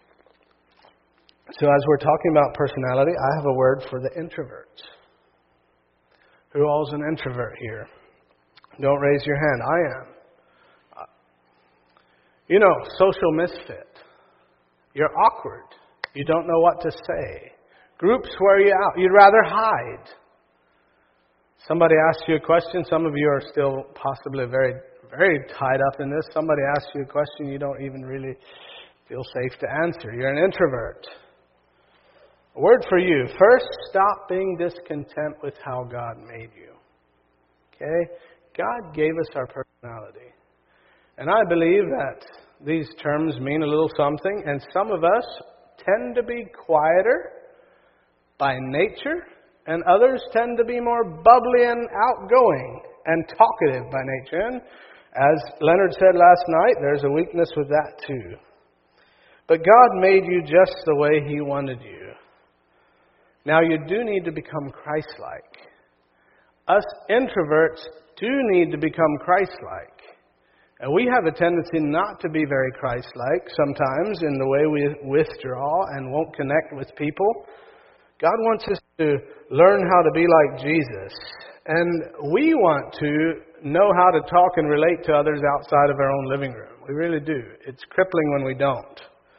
So as we're talking about personality, I have a word for the introverts. Who all's an introvert here? Don't raise your hand. I am. You know, social misfit. You're awkward. You don't know what to say. Groups wear you out. You'd rather hide. Somebody asks you a question. Some of you are still possibly very, very tied up in this. Somebody asks you a question you don't even really feel safe to answer. You're an introvert. A word for you. First, stop being discontent with how God made you. Okay? God gave us our personality. And I believe that these terms mean a little something, and some of us tend to be quieter by nature, and others tend to be more bubbly and outgoing and talkative by nature. And as Leonard said last night, there's a weakness with that too. But God made you just the way He wanted you. Now you do need to become Christ-like. Us introverts do need to become Christ-like. And we have a tendency not to be very Christ-like sometimes in the way we withdraw and won't connect with people. God wants us to learn how to be like Jesus. And we want to know how to talk and relate to others outside of our own living room. We really do. It's crippling when we don't.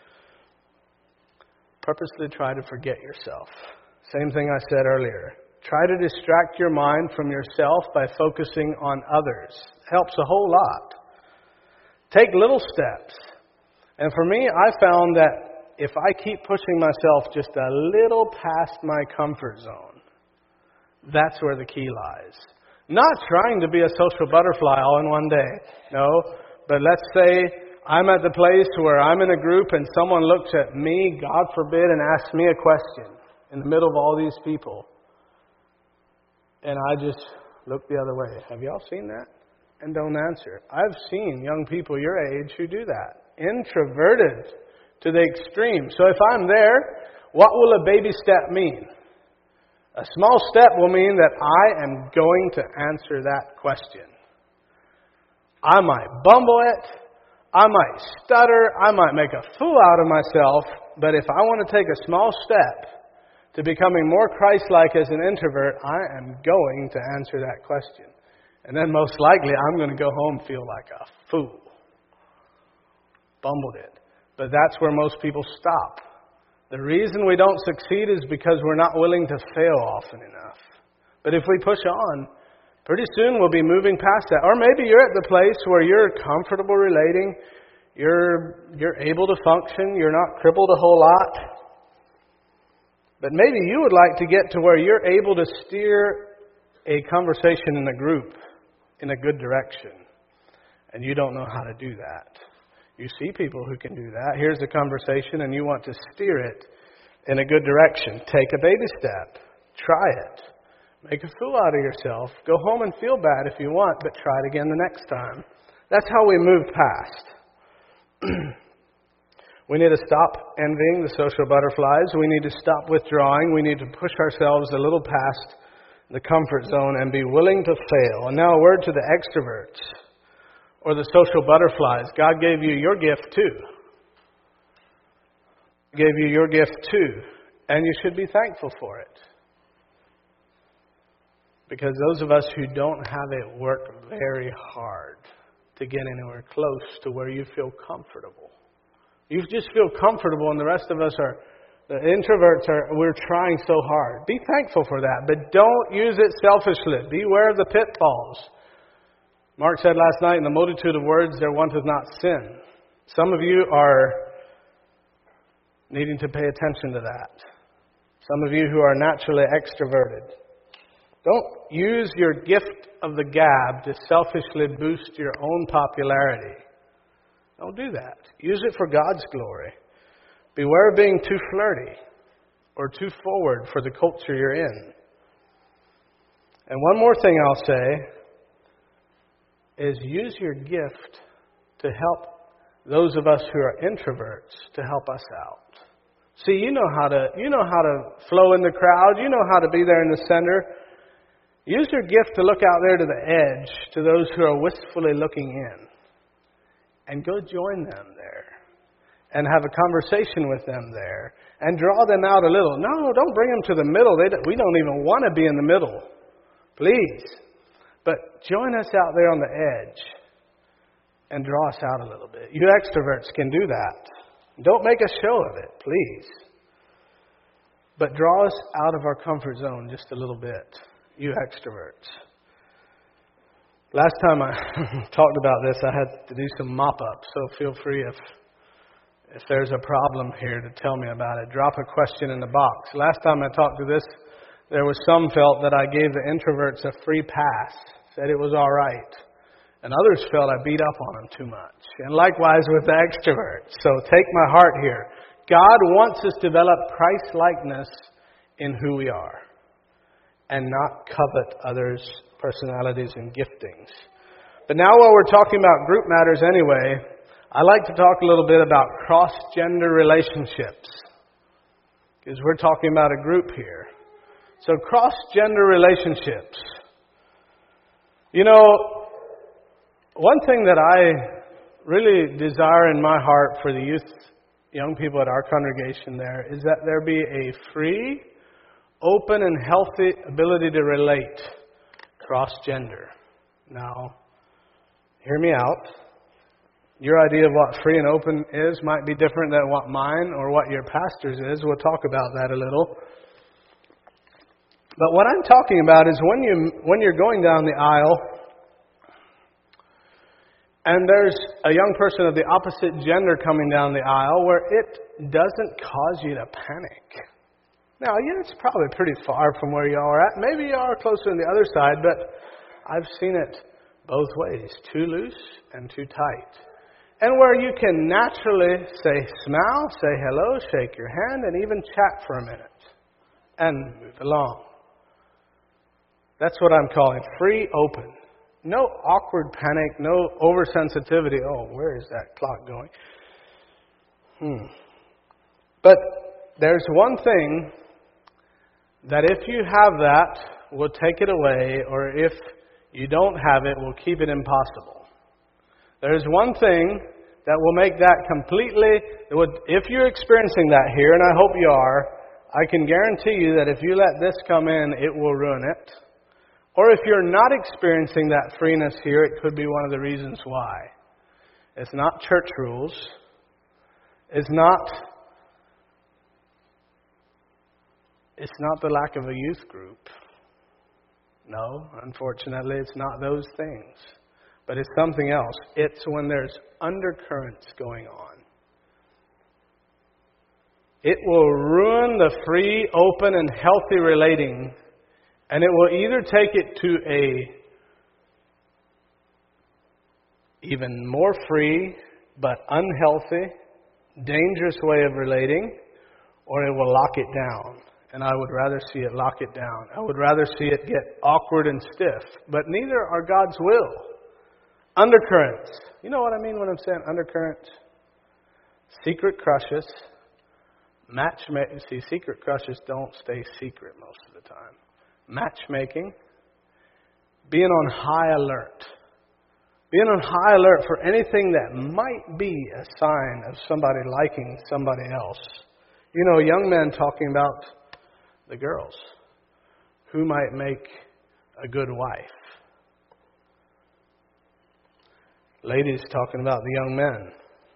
Purposely try to forget yourself. Same thing I said earlier. Try to distract your mind from yourself by focusing on others. Helps a whole lot. Take little steps. And for me, I found that if I keep pushing myself just a little past my comfort zone, that's where the key lies. Not trying to be a social butterfly all in one day. No, but let's say I'm at the place where I'm in a group and someone looks at me, God forbid, and asks me a question in the middle of all these people. And I just look the other way. Have y'all seen that? and don't answer. I've seen young people your age who do that. Introverted to the extreme. So if I'm there, what will a baby step mean? A small step will mean that I am going to answer that question. I might bumble it, I might stutter, I might make a fool out of myself, but if I want to take a small step to becoming more Christ-like as an introvert, I am going to answer that question. And then most likely I'm going to go home and feel like a fool. Bumbled it. But that's where most people stop. The reason we don't succeed is because we're not willing to fail often enough. But if we push on, pretty soon we'll be moving past that. Or maybe you're at the place where you're comfortable relating, you're you're able to function, you're not crippled a whole lot. But maybe you would like to get to where you're able to steer a conversation in a group in a good direction. And you don't know how to do that. You see people who can do that. Here's a conversation and you want to steer it in a good direction. Take a baby step. Try it. Make a fool out of yourself. Go home and feel bad if you want, but try it again the next time. That's how we move past. We need to stop envying the social butterflies. We need to stop withdrawing. We need to push ourselves a little past the comfort zone and be willing to fail. And now a word to the extroverts or the social butterflies. God gave you your gift too. He gave you your gift too. And you should be thankful for it. Because those of us who don't have it work very hard to get anywhere close to where you feel comfortable. You just feel comfortable, and the rest of us are, the introverts are, we're trying so hard. Be thankful for that, but don't use it selfishly. Beware of the pitfalls. Mark said last night, in the multitude of words there wanteth not sin. Some of you are needing to pay attention to that. Some of you who are naturally extroverted. Don't use your gift of the gab to selfishly boost your own popularity. Don't do that. Use it for God's glory. Beware of being too flirty or too forward for the culture you're in. And one more thing I'll say is use your gift to help those of us who are introverts to help us out. See, you know how to you know how to flow in the crowd. You know how to be there in the center. Use your gift to look out there to the edge, to those who are wistfully looking in. And go join them there. And have a conversation with them there. And draw them out a little. No, don't bring them to the middle. They don't, we don't even want to be in the middle. Please. But join us out there on the edge. And draw us out a little bit. You extroverts can do that. Don't make a show of it, please. But draw us out of our comfort zone just a little bit. You extroverts. Last time I talked about this, I had to do some mop-up, so feel free if if there's a problem here to tell me about it. Drop a question in the box. Last time I talked to this, there was some felt that I gave the introverts a free pass, said it was all right. And others felt I beat up on them too much. And likewise with the extroverts. So take my heart here. God wants us to develop Christ-likeness in who we are. And not covet others' personalities and giftings. But now while we're talking about group matters anyway, I like to talk a little bit about cross-gender relationships. Because we're talking about a group here. So cross-gender relationships. You know, one thing that I really desire in my heart for the youth, young people at our congregation there, is that there be a free, open and healthy ability to relate cross-gender. Now, hear me out. Your idea of what free and open is might be different than what mine or what your pastor's is. We'll talk about that a little. But what I'm talking about is when you when you're going down the aisle and there's a young person of the opposite gender coming down the aisle where it doesn't cause you to panic. Now, yeah, it's probably pretty far from where you are at. Maybe you are closer on the other side, but I've seen it both ways. Too loose and too tight. And where you can naturally say smile, say hello, shake your hand, and even chat for a minute. And move along. That's what I'm calling free, open. No awkward panic, no oversensitivity. Oh, where is that clock going? Hmm. But there's one thing that if you have that, we'll take it away, or if you don't have it, we'll keep it impossible. There's one thing that will make that completely, if you're experiencing that here, and I hope you are, I can guarantee you that if you let this come in, it will ruin it. Or if you're not experiencing that freeness here, it could be one of the reasons why. It's not church rules. It's not, it's not the lack of a youth group. No, unfortunately, it's not those things. But it's something else. It's when there's undercurrents going on. It will ruin the free, open, and healthy relating, and it will either take it to a even more free but unhealthy, dangerous way of relating, or it will lock it down. And I would rather see it lock it down. I would rather see it get awkward and stiff. But neither are God's will. Undercurrents. You know what I mean when I'm saying undercurrents? Secret crushes. Matchmaking. See, secret crushes don't stay secret most of the time. Matchmaking. Being on high alert. Being on high alert for anything that might be a sign of somebody liking somebody else. You know, young men talking about the girls. Who might make a good wife? Ladies talking about the young men.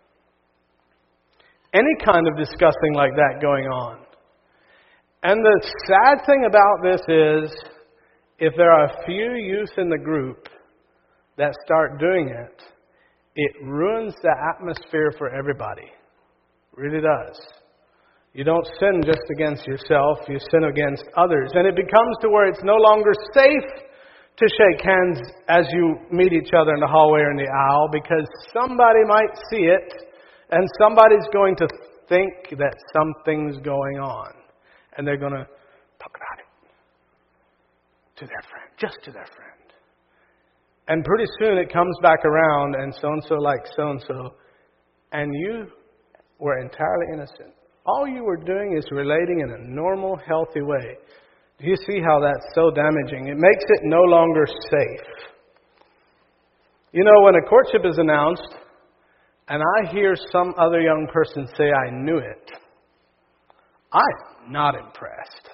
Any kind of discussing like that going on. And the sad thing about this is, if there are a few youth in the group that start doing it, it ruins the atmosphere for everybody. It really does. You don't sin just against yourself, you sin against others. And it becomes to where it's no longer safe to shake hands as you meet each other in the hallway or in the aisle, because somebody might see it and somebody's going to think that something's going on. And they're going to talk about it to their friend, just to their friend. And pretty soon it comes back around, and so-and-so likes so-and-so, and you were entirely innocent. All you were doing is relating in a normal, healthy way. Do you see how that's so damaging? It makes it no longer safe. You know, when a courtship is announced, and I hear some other young person say, "I knew it," I'm not impressed.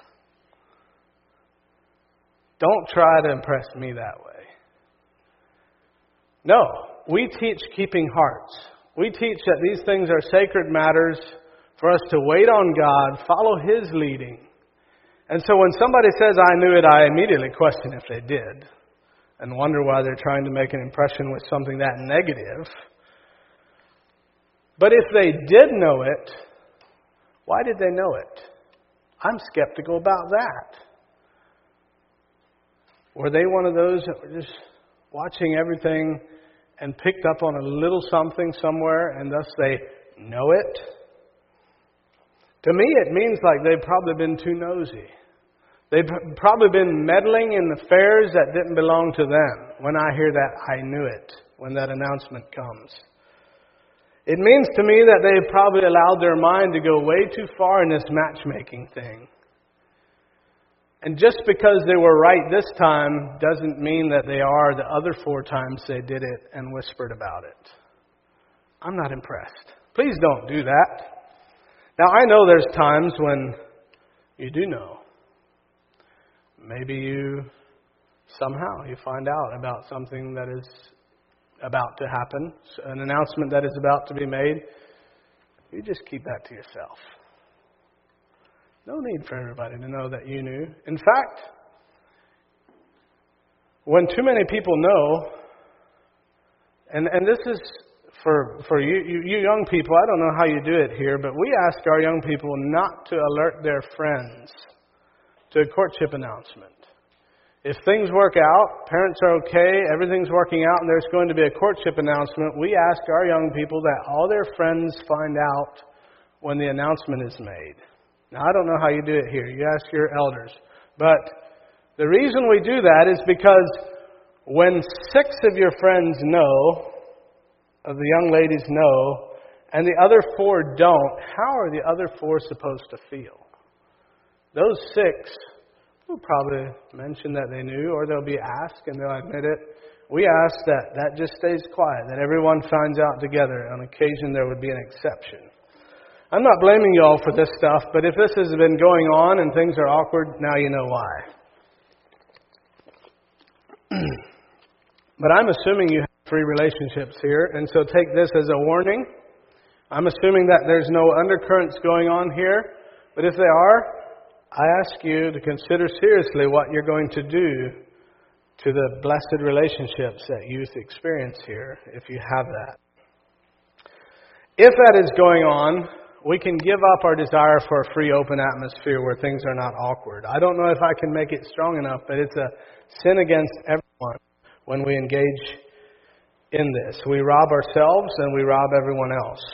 Don't try to impress me that way. No, we teach keeping hearts. We teach that these things are sacred matters for us to wait on God, follow His leading. And so when somebody says, "I knew it," I immediately question if they did and wonder why they're trying to make an impression with something that negative. But if they did know it, why did they know it? I'm skeptical about that. Were they one of those that were just watching everything and picked up on a little something somewhere and thus they know it? To me, it means like they've probably been too nosy. They've probably been meddling in affairs that didn't belong to them. When I hear that, I knew it, when that announcement comes. It means to me that they've probably allowed their mind to go way too far in this matchmaking thing. And just because they were right this time doesn't mean that they are the other four times they did it and whispered about it. I'm not impressed. Please don't do that. Now, I know there's times when you do know. Maybe you somehow you find out about something that is about to happen, an announcement that is about to be made. You just keep that to yourself. No need for everybody to know that you knew. In fact, when too many people know, and, and this is for, for you, you, you young people, I don't know how you do it here, but we ask our young people not to alert their friends to a courtship announcement. If things work out, parents are okay, everything's working out, and there's going to be a courtship announcement, we ask our young people that all their friends find out when the announcement is made. Now, I don't know how you do it here. You ask your elders. But the reason we do that is because when six of your friends know, of the young ladies know, and the other four don't, how are the other four supposed to feel? Those six will probably mention that they knew, or they'll be asked and they'll admit it. We ask that that just stays quiet, that everyone finds out together. On occasion there would be an exception. I'm not blaming you all for this stuff, but if this has been going on and things are awkward, now you know why. But I'm assuming you have free relationships here, and so take this as a warning. I'm assuming that there's no undercurrents going on here, but if they are, I ask you to consider seriously what you're going to do to the blessed relationships that youth experience here, if you have that. If that is going on, we can give up our desire for a free, open atmosphere where things are not awkward. I don't know if I can make it strong enough, but it's a sin against everyone when we engage in this. We rob ourselves and we rob everyone else.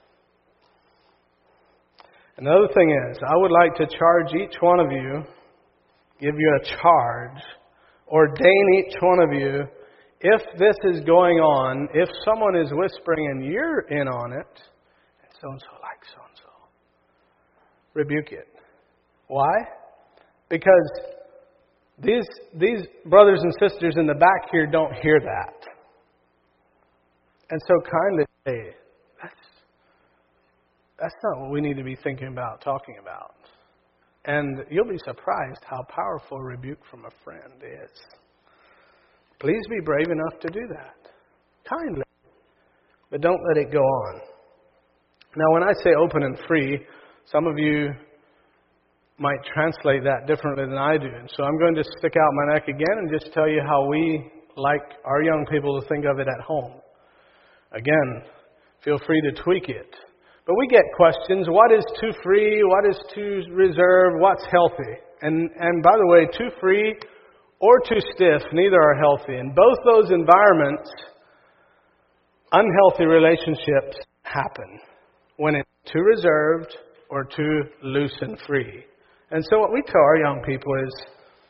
Another thing is, I would like to charge each one of you, give you a charge, ordain each one of you, if this is going on, if someone is whispering and you're in on it, and so-and-so likes so-and-so, rebuke it. Why? Because these, these brothers and sisters in the back here don't hear that. And so kindly say, that's, that's not what we need to be thinking about, talking about. And you'll be surprised how powerful a rebuke from a friend is. Please be brave enough to do that. Kindly. But don't let it go on. Now, when I say open and free, some of you might translate that differently than I do. And so I'm going to stick out my neck again and just tell you how we like our young people to think of it at home. Again, feel free to tweak it. But we get questions, what is too free, what is too reserved, what's healthy? And and by the way, too free or too stiff, neither are healthy. In both those environments, unhealthy relationships happen when it's too reserved or too loose and free. And so what we tell our young people is,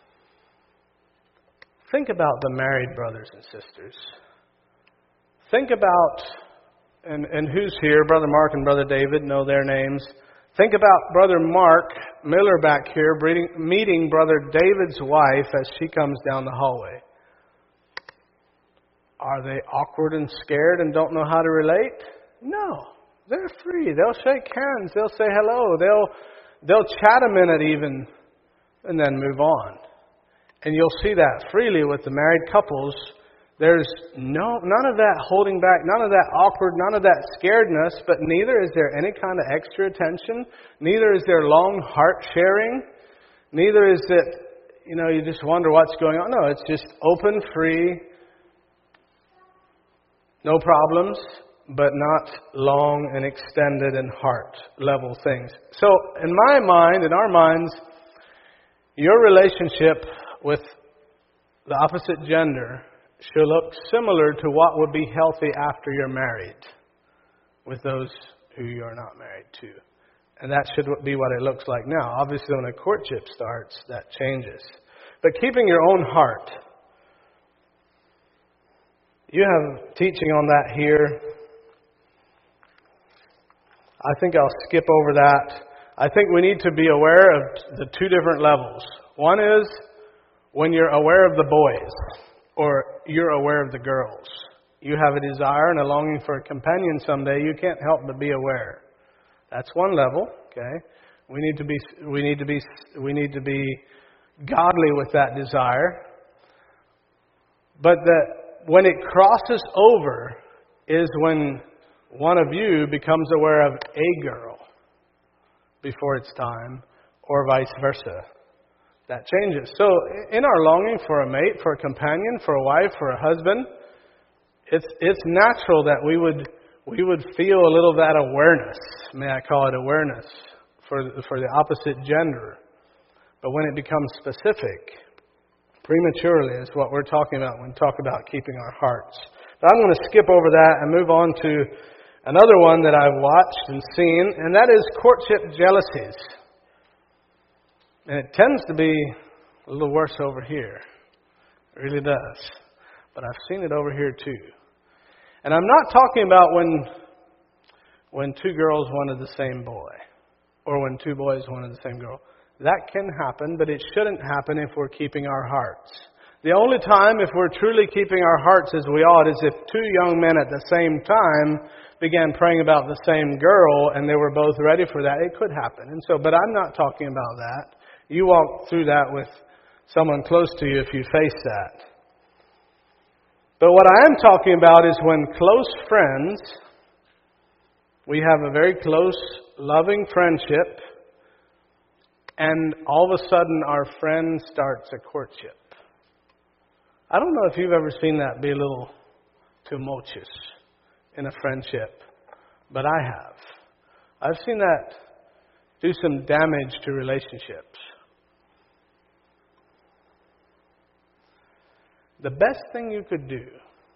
think about the married brothers and sisters. Think about, and, and who's here, Brother Mark and Brother David, know their names. Think about Brother Mark Miller back here meeting, meeting Brother David's wife as she comes down the hallway. Are they awkward and scared and don't know how to relate? No. They're free. They'll shake hands. They'll say hello. They'll, they'll chat a minute even and then move on. And you'll see that freely with the married couples. There's no none of that holding back, none of that awkward, none of that scaredness, but neither is there any kind of extra attention. Neither is there long heart sharing. Neither is it, you know, you just wonder what's going on. No, it's just open, free, no problems, but not long and extended and heart level things. So in my mind, in our minds, your relationship with the opposite gender should look similar to what would be healthy after you're married with those who you're not married to. And that should be what it looks like now. Obviously, when a courtship starts, that changes. But keeping your own heart. You have teaching on that here. I think I'll skip over that. I think we need to be aware of the two different levels. One is when you're aware of the boys, or you're aware of the girls. You have a desire and a longing for a companion someday. You can't help but be aware. That's one level. Okay, we need to be we need to be we need to be godly with that desire. But that when it crosses over is when one of you becomes aware of a girl before it's time, or vice versa. That changes. So in our longing for a mate, for a companion, for a wife, for a husband, it's it's natural that we would we would feel a little of that awareness. May I call it awareness for the, for the opposite gender. But when it becomes specific, prematurely is what we're talking about when we talk about keeping our hearts. But I'm going to skip over that and move on to another one that I've watched and seen, and that is courtship jealousies. And it tends to be a little worse over here. It really does. but I've seen it over here too. And I'm not talking about when when two girls wanted the same boy, or when two boys wanted the same girl. That can happen, but it shouldn't happen if we're keeping our hearts. The only time if we're truly keeping our hearts as we ought is if two young men at the same time began praying about the same girl and they were both ready for that. It could happen. And so, but I'm not talking about that. You walk through that with someone close to you if you face that. But what I am talking about is when close friends, we have a very close, loving friendship, and all of a sudden our friend starts a courtship. I don't know if you've ever seen that be a little tumultuous in a friendship, but I have. I've seen that do some damage to relationships. The best thing you could do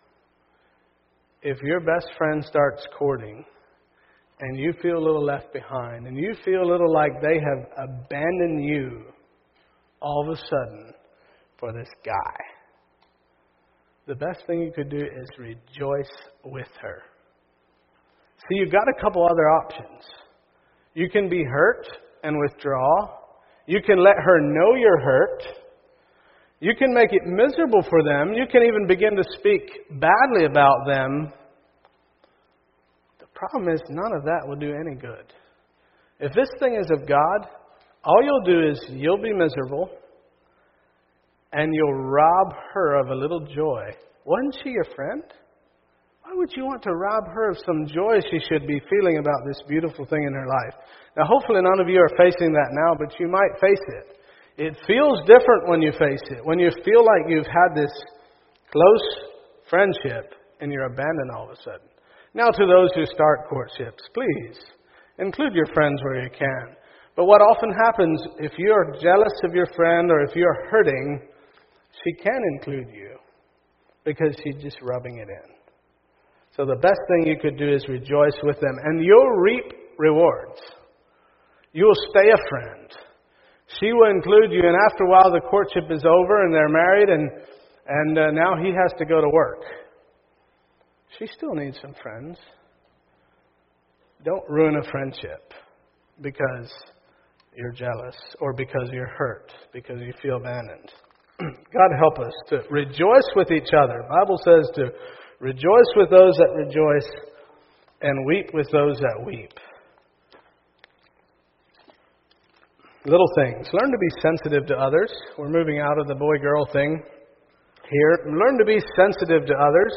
if your best friend starts courting and you feel a little left behind and you feel a little like they have abandoned you all of a sudden for this guy, the best thing you could do is rejoice with her. See, you've got a couple other options. You can be hurt and withdraw. You can let her know you're hurt. You can make it miserable for them. You can even begin to speak badly about them. The problem is none of that will do any good. If this thing is of God, all you'll do is you'll be miserable and you'll rob her of a little joy. Wasn't she your friend? Why would you want to rob her of some joy she should be feeling about this beautiful thing in her life? Now, hopefully none of you are facing that now, but you might face it. It feels different when you face it. When you feel like you've had this close friendship and you're abandoned all of a sudden. Now, to those who start courtships, please include your friends where you can. But what often happens, if you're jealous of your friend or if you're hurting, she can include you because she's just rubbing it in. So the best thing you could do is rejoice with them, and you'll reap rewards. You'll stay a friend. She will include you, and after a while the courtship is over and they're married, and and uh, now he has to go to work. She still needs some friends. Don't ruin a friendship because you're jealous or because you're hurt, because you feel abandoned. God help us to rejoice with each other. The Bible says to rejoice with those that rejoice and weep with those that weep. Little things. Learn to be sensitive to others. We're moving out of the boy-girl thing here. Learn to be sensitive to others.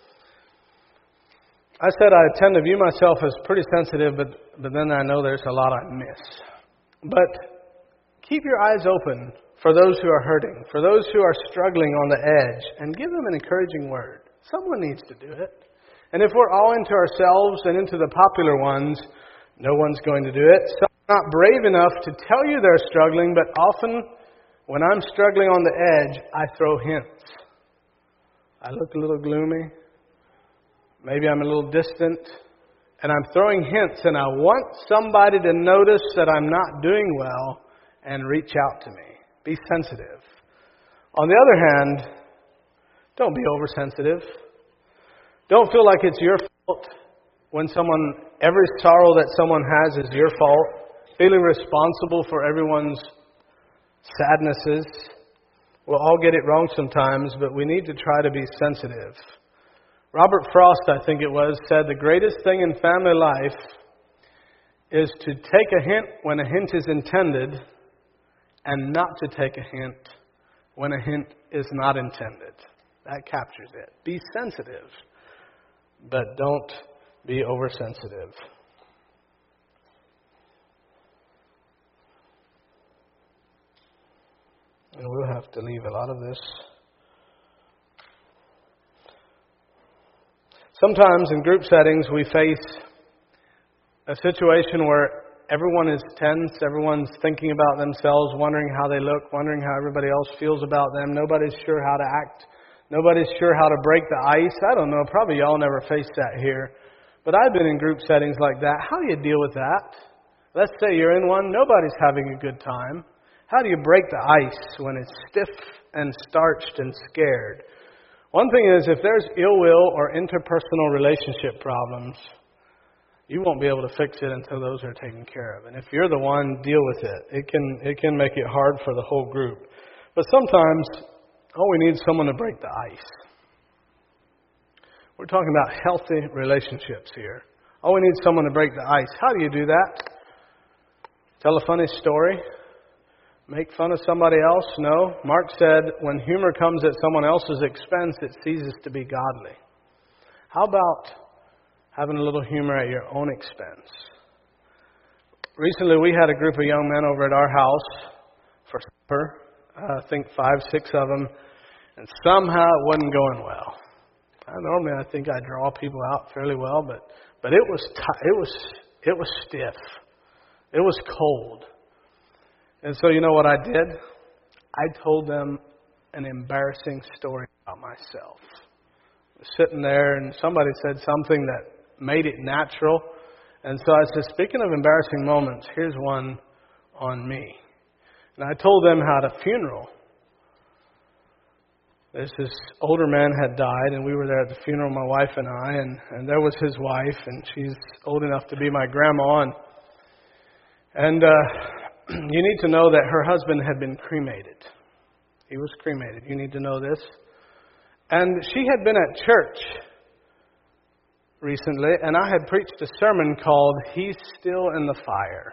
I said I tend to view myself as pretty sensitive, but, but then I know there's a lot I miss. But keep your eyes open for those who are hurting, for those who are struggling on the edge, and give them an encouraging word. Someone needs to do it. And if we're all into ourselves and into the popular ones, no one's going to do it. Some are not brave enough to tell you they're struggling, but often when I'm struggling on the edge, I throw hints. I look a little gloomy. Maybe I'm a little distant. And I'm throwing hints, and I want somebody to notice that I'm not doing well and reach out to me. Be sensitive. On the other hand, don't be oversensitive. Don't feel like it's your fault when someone, every sorrow that someone has is your fault. Feeling responsible for everyone's sadnesses. We'll all get it wrong sometimes, but we need to try to be sensitive. Robert Frost, I think it was, said the greatest thing in family life is to take a hint when a hint is intended and not to take a hint when a hint is not intended. That captures it. Be sensitive, but don't be oversensitive. And we'll have to leave a lot of this. Sometimes in group settings we face a situation where everyone is tense, everyone's thinking about themselves, wondering how they look, wondering how everybody else feels about them. Nobody's sure how to act. Nobody's sure how to break the ice. I don't know, probably y'all never faced that here. But I've been in group settings like that. How do you deal with that? Let's say you're in one, nobody's having a good time. How do you break the ice when it's stiff and starched and scared? One thing is, if there's ill will or interpersonal relationship problems, you won't be able to fix it until those are taken care of. And if you're the one, deal with it. It can it can make it hard for the whole group. But sometimes, all we need is someone to break the ice. We're talking about healthy relationships here. All we need is someone to break the ice. How do you do that? Tell a funny story? Make fun of somebody else? No. Mark said, when humor comes at someone else's expense, it ceases to be godly. How about having a little humor at your own expense? Recently, we had a group of young men over at our house for supper. Uh, I think five, six of them. And somehow it wasn't going well. I normally, I think I draw people out fairly well, but but it was t- it was it was stiff. It was cold. And so you know what I did? I told them an embarrassing story about myself. I was sitting there and somebody said something that made it natural. And so I said, speaking of embarrassing moments, here's one on me. And I told them how at a funeral, This, this older man had died, and we were there at the funeral, my wife and I, and, and there was his wife, and she's old enough to be my grandma. And, and uh, you need to know that her husband had been cremated. He was cremated. You need to know this. And she had been at church recently, and I had preached a sermon called, He's Still in the Fire.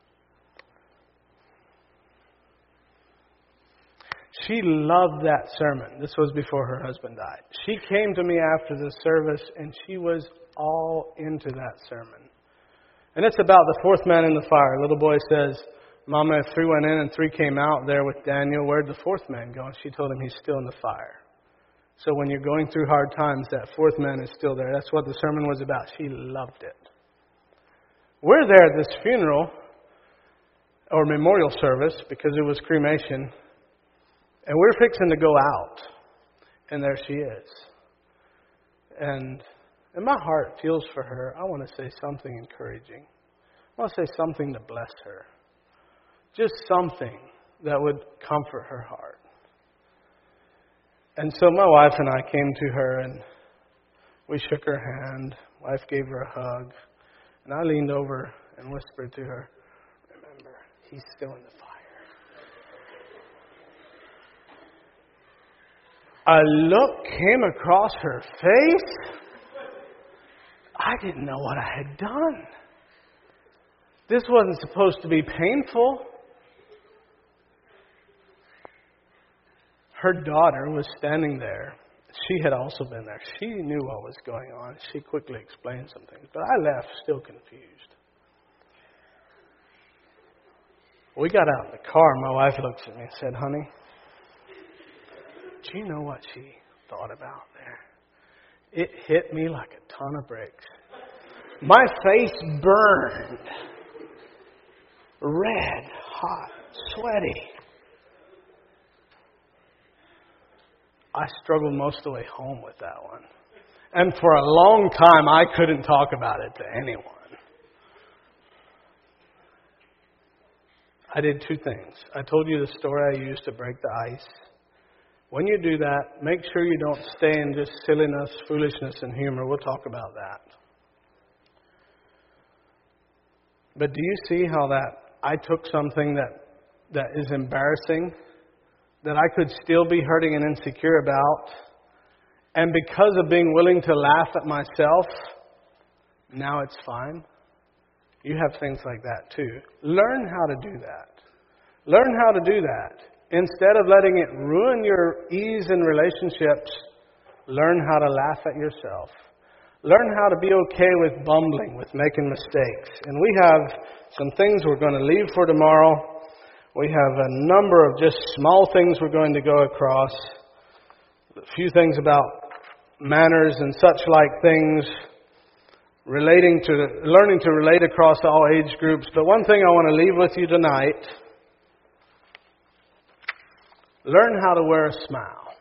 She loved that sermon. This was before her husband died. She came to me after the service, and she was all into that sermon. And it's about the fourth man in the fire. Little boy says, Mama, if three went in and three came out there with Daniel, where'd the fourth man go? And she told him he's still in the fire. So when you're going through hard times, that fourth man is still there. That's what the sermon was about. She loved it. We're there at this funeral, or memorial service, because it was cremation. And we're fixing to go out. And there she is. And, and my heart feels for her. I want to say something encouraging. I want to say something to bless her. Just something that would comfort her heart. And so my wife and I came to her and we shook her hand. Wife gave her a hug. And I leaned over and whispered to her, remember, he's still in the fire. A look came across her face. I didn't know what I had done. This wasn't supposed to be painful. Her daughter was standing there. She had also been there. She knew what was going on. She quickly explained some things. But I left still confused. We got out in the car. My wife looked at me and said, honey, do you know what she thought about there? It hit me like a ton of bricks. My face burned. Red, hot, sweaty. I struggled most of the way home with that one. And for a long time, I couldn't talk about it to anyone. I did two things. I told you the story I used to break the ice. When you do that, make sure you don't stay in just silliness, foolishness, and humor. We'll talk about that. But do you see how that I took something that that is embarrassing, that I could still be hurting and insecure about, and because of being willing to laugh at myself, now it's fine? You have things like that too. Learn how to do that. Learn how to do that. Instead of letting it ruin your ease in relationships, learn how to laugh at yourself. Learn how to be okay with bumbling, with making mistakes. And we have some things we're going to leave for tomorrow. We have a number of just small things we're going to go across. A few things about manners and such like things relating to learning to relate across all age groups. But one thing I want to leave with you tonight, learn how to wear a smile.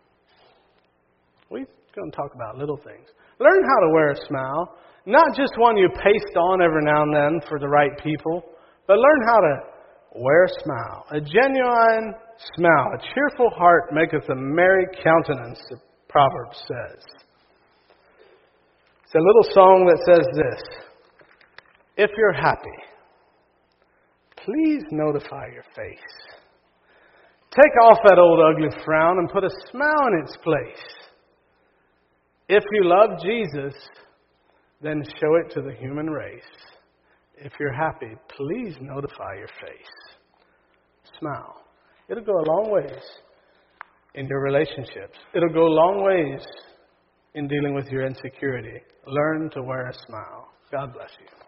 We're going to talk about little things. Learn how to wear a smile. Not just one you paste on every now and then for the right people, but learn how to wear a smile. A genuine smile. A cheerful heart maketh a merry countenance. The Proverbs says. It's a little song that says this: if you're happy, please notify your face. Take off that old ugly frown and put a smile in its place. If you love Jesus, then show it to the human race. If you're happy, please notify your face. Smile. It'll go a long ways in your relationships. It'll go a long ways in dealing with your insecurity. Learn to wear a smile. God bless you.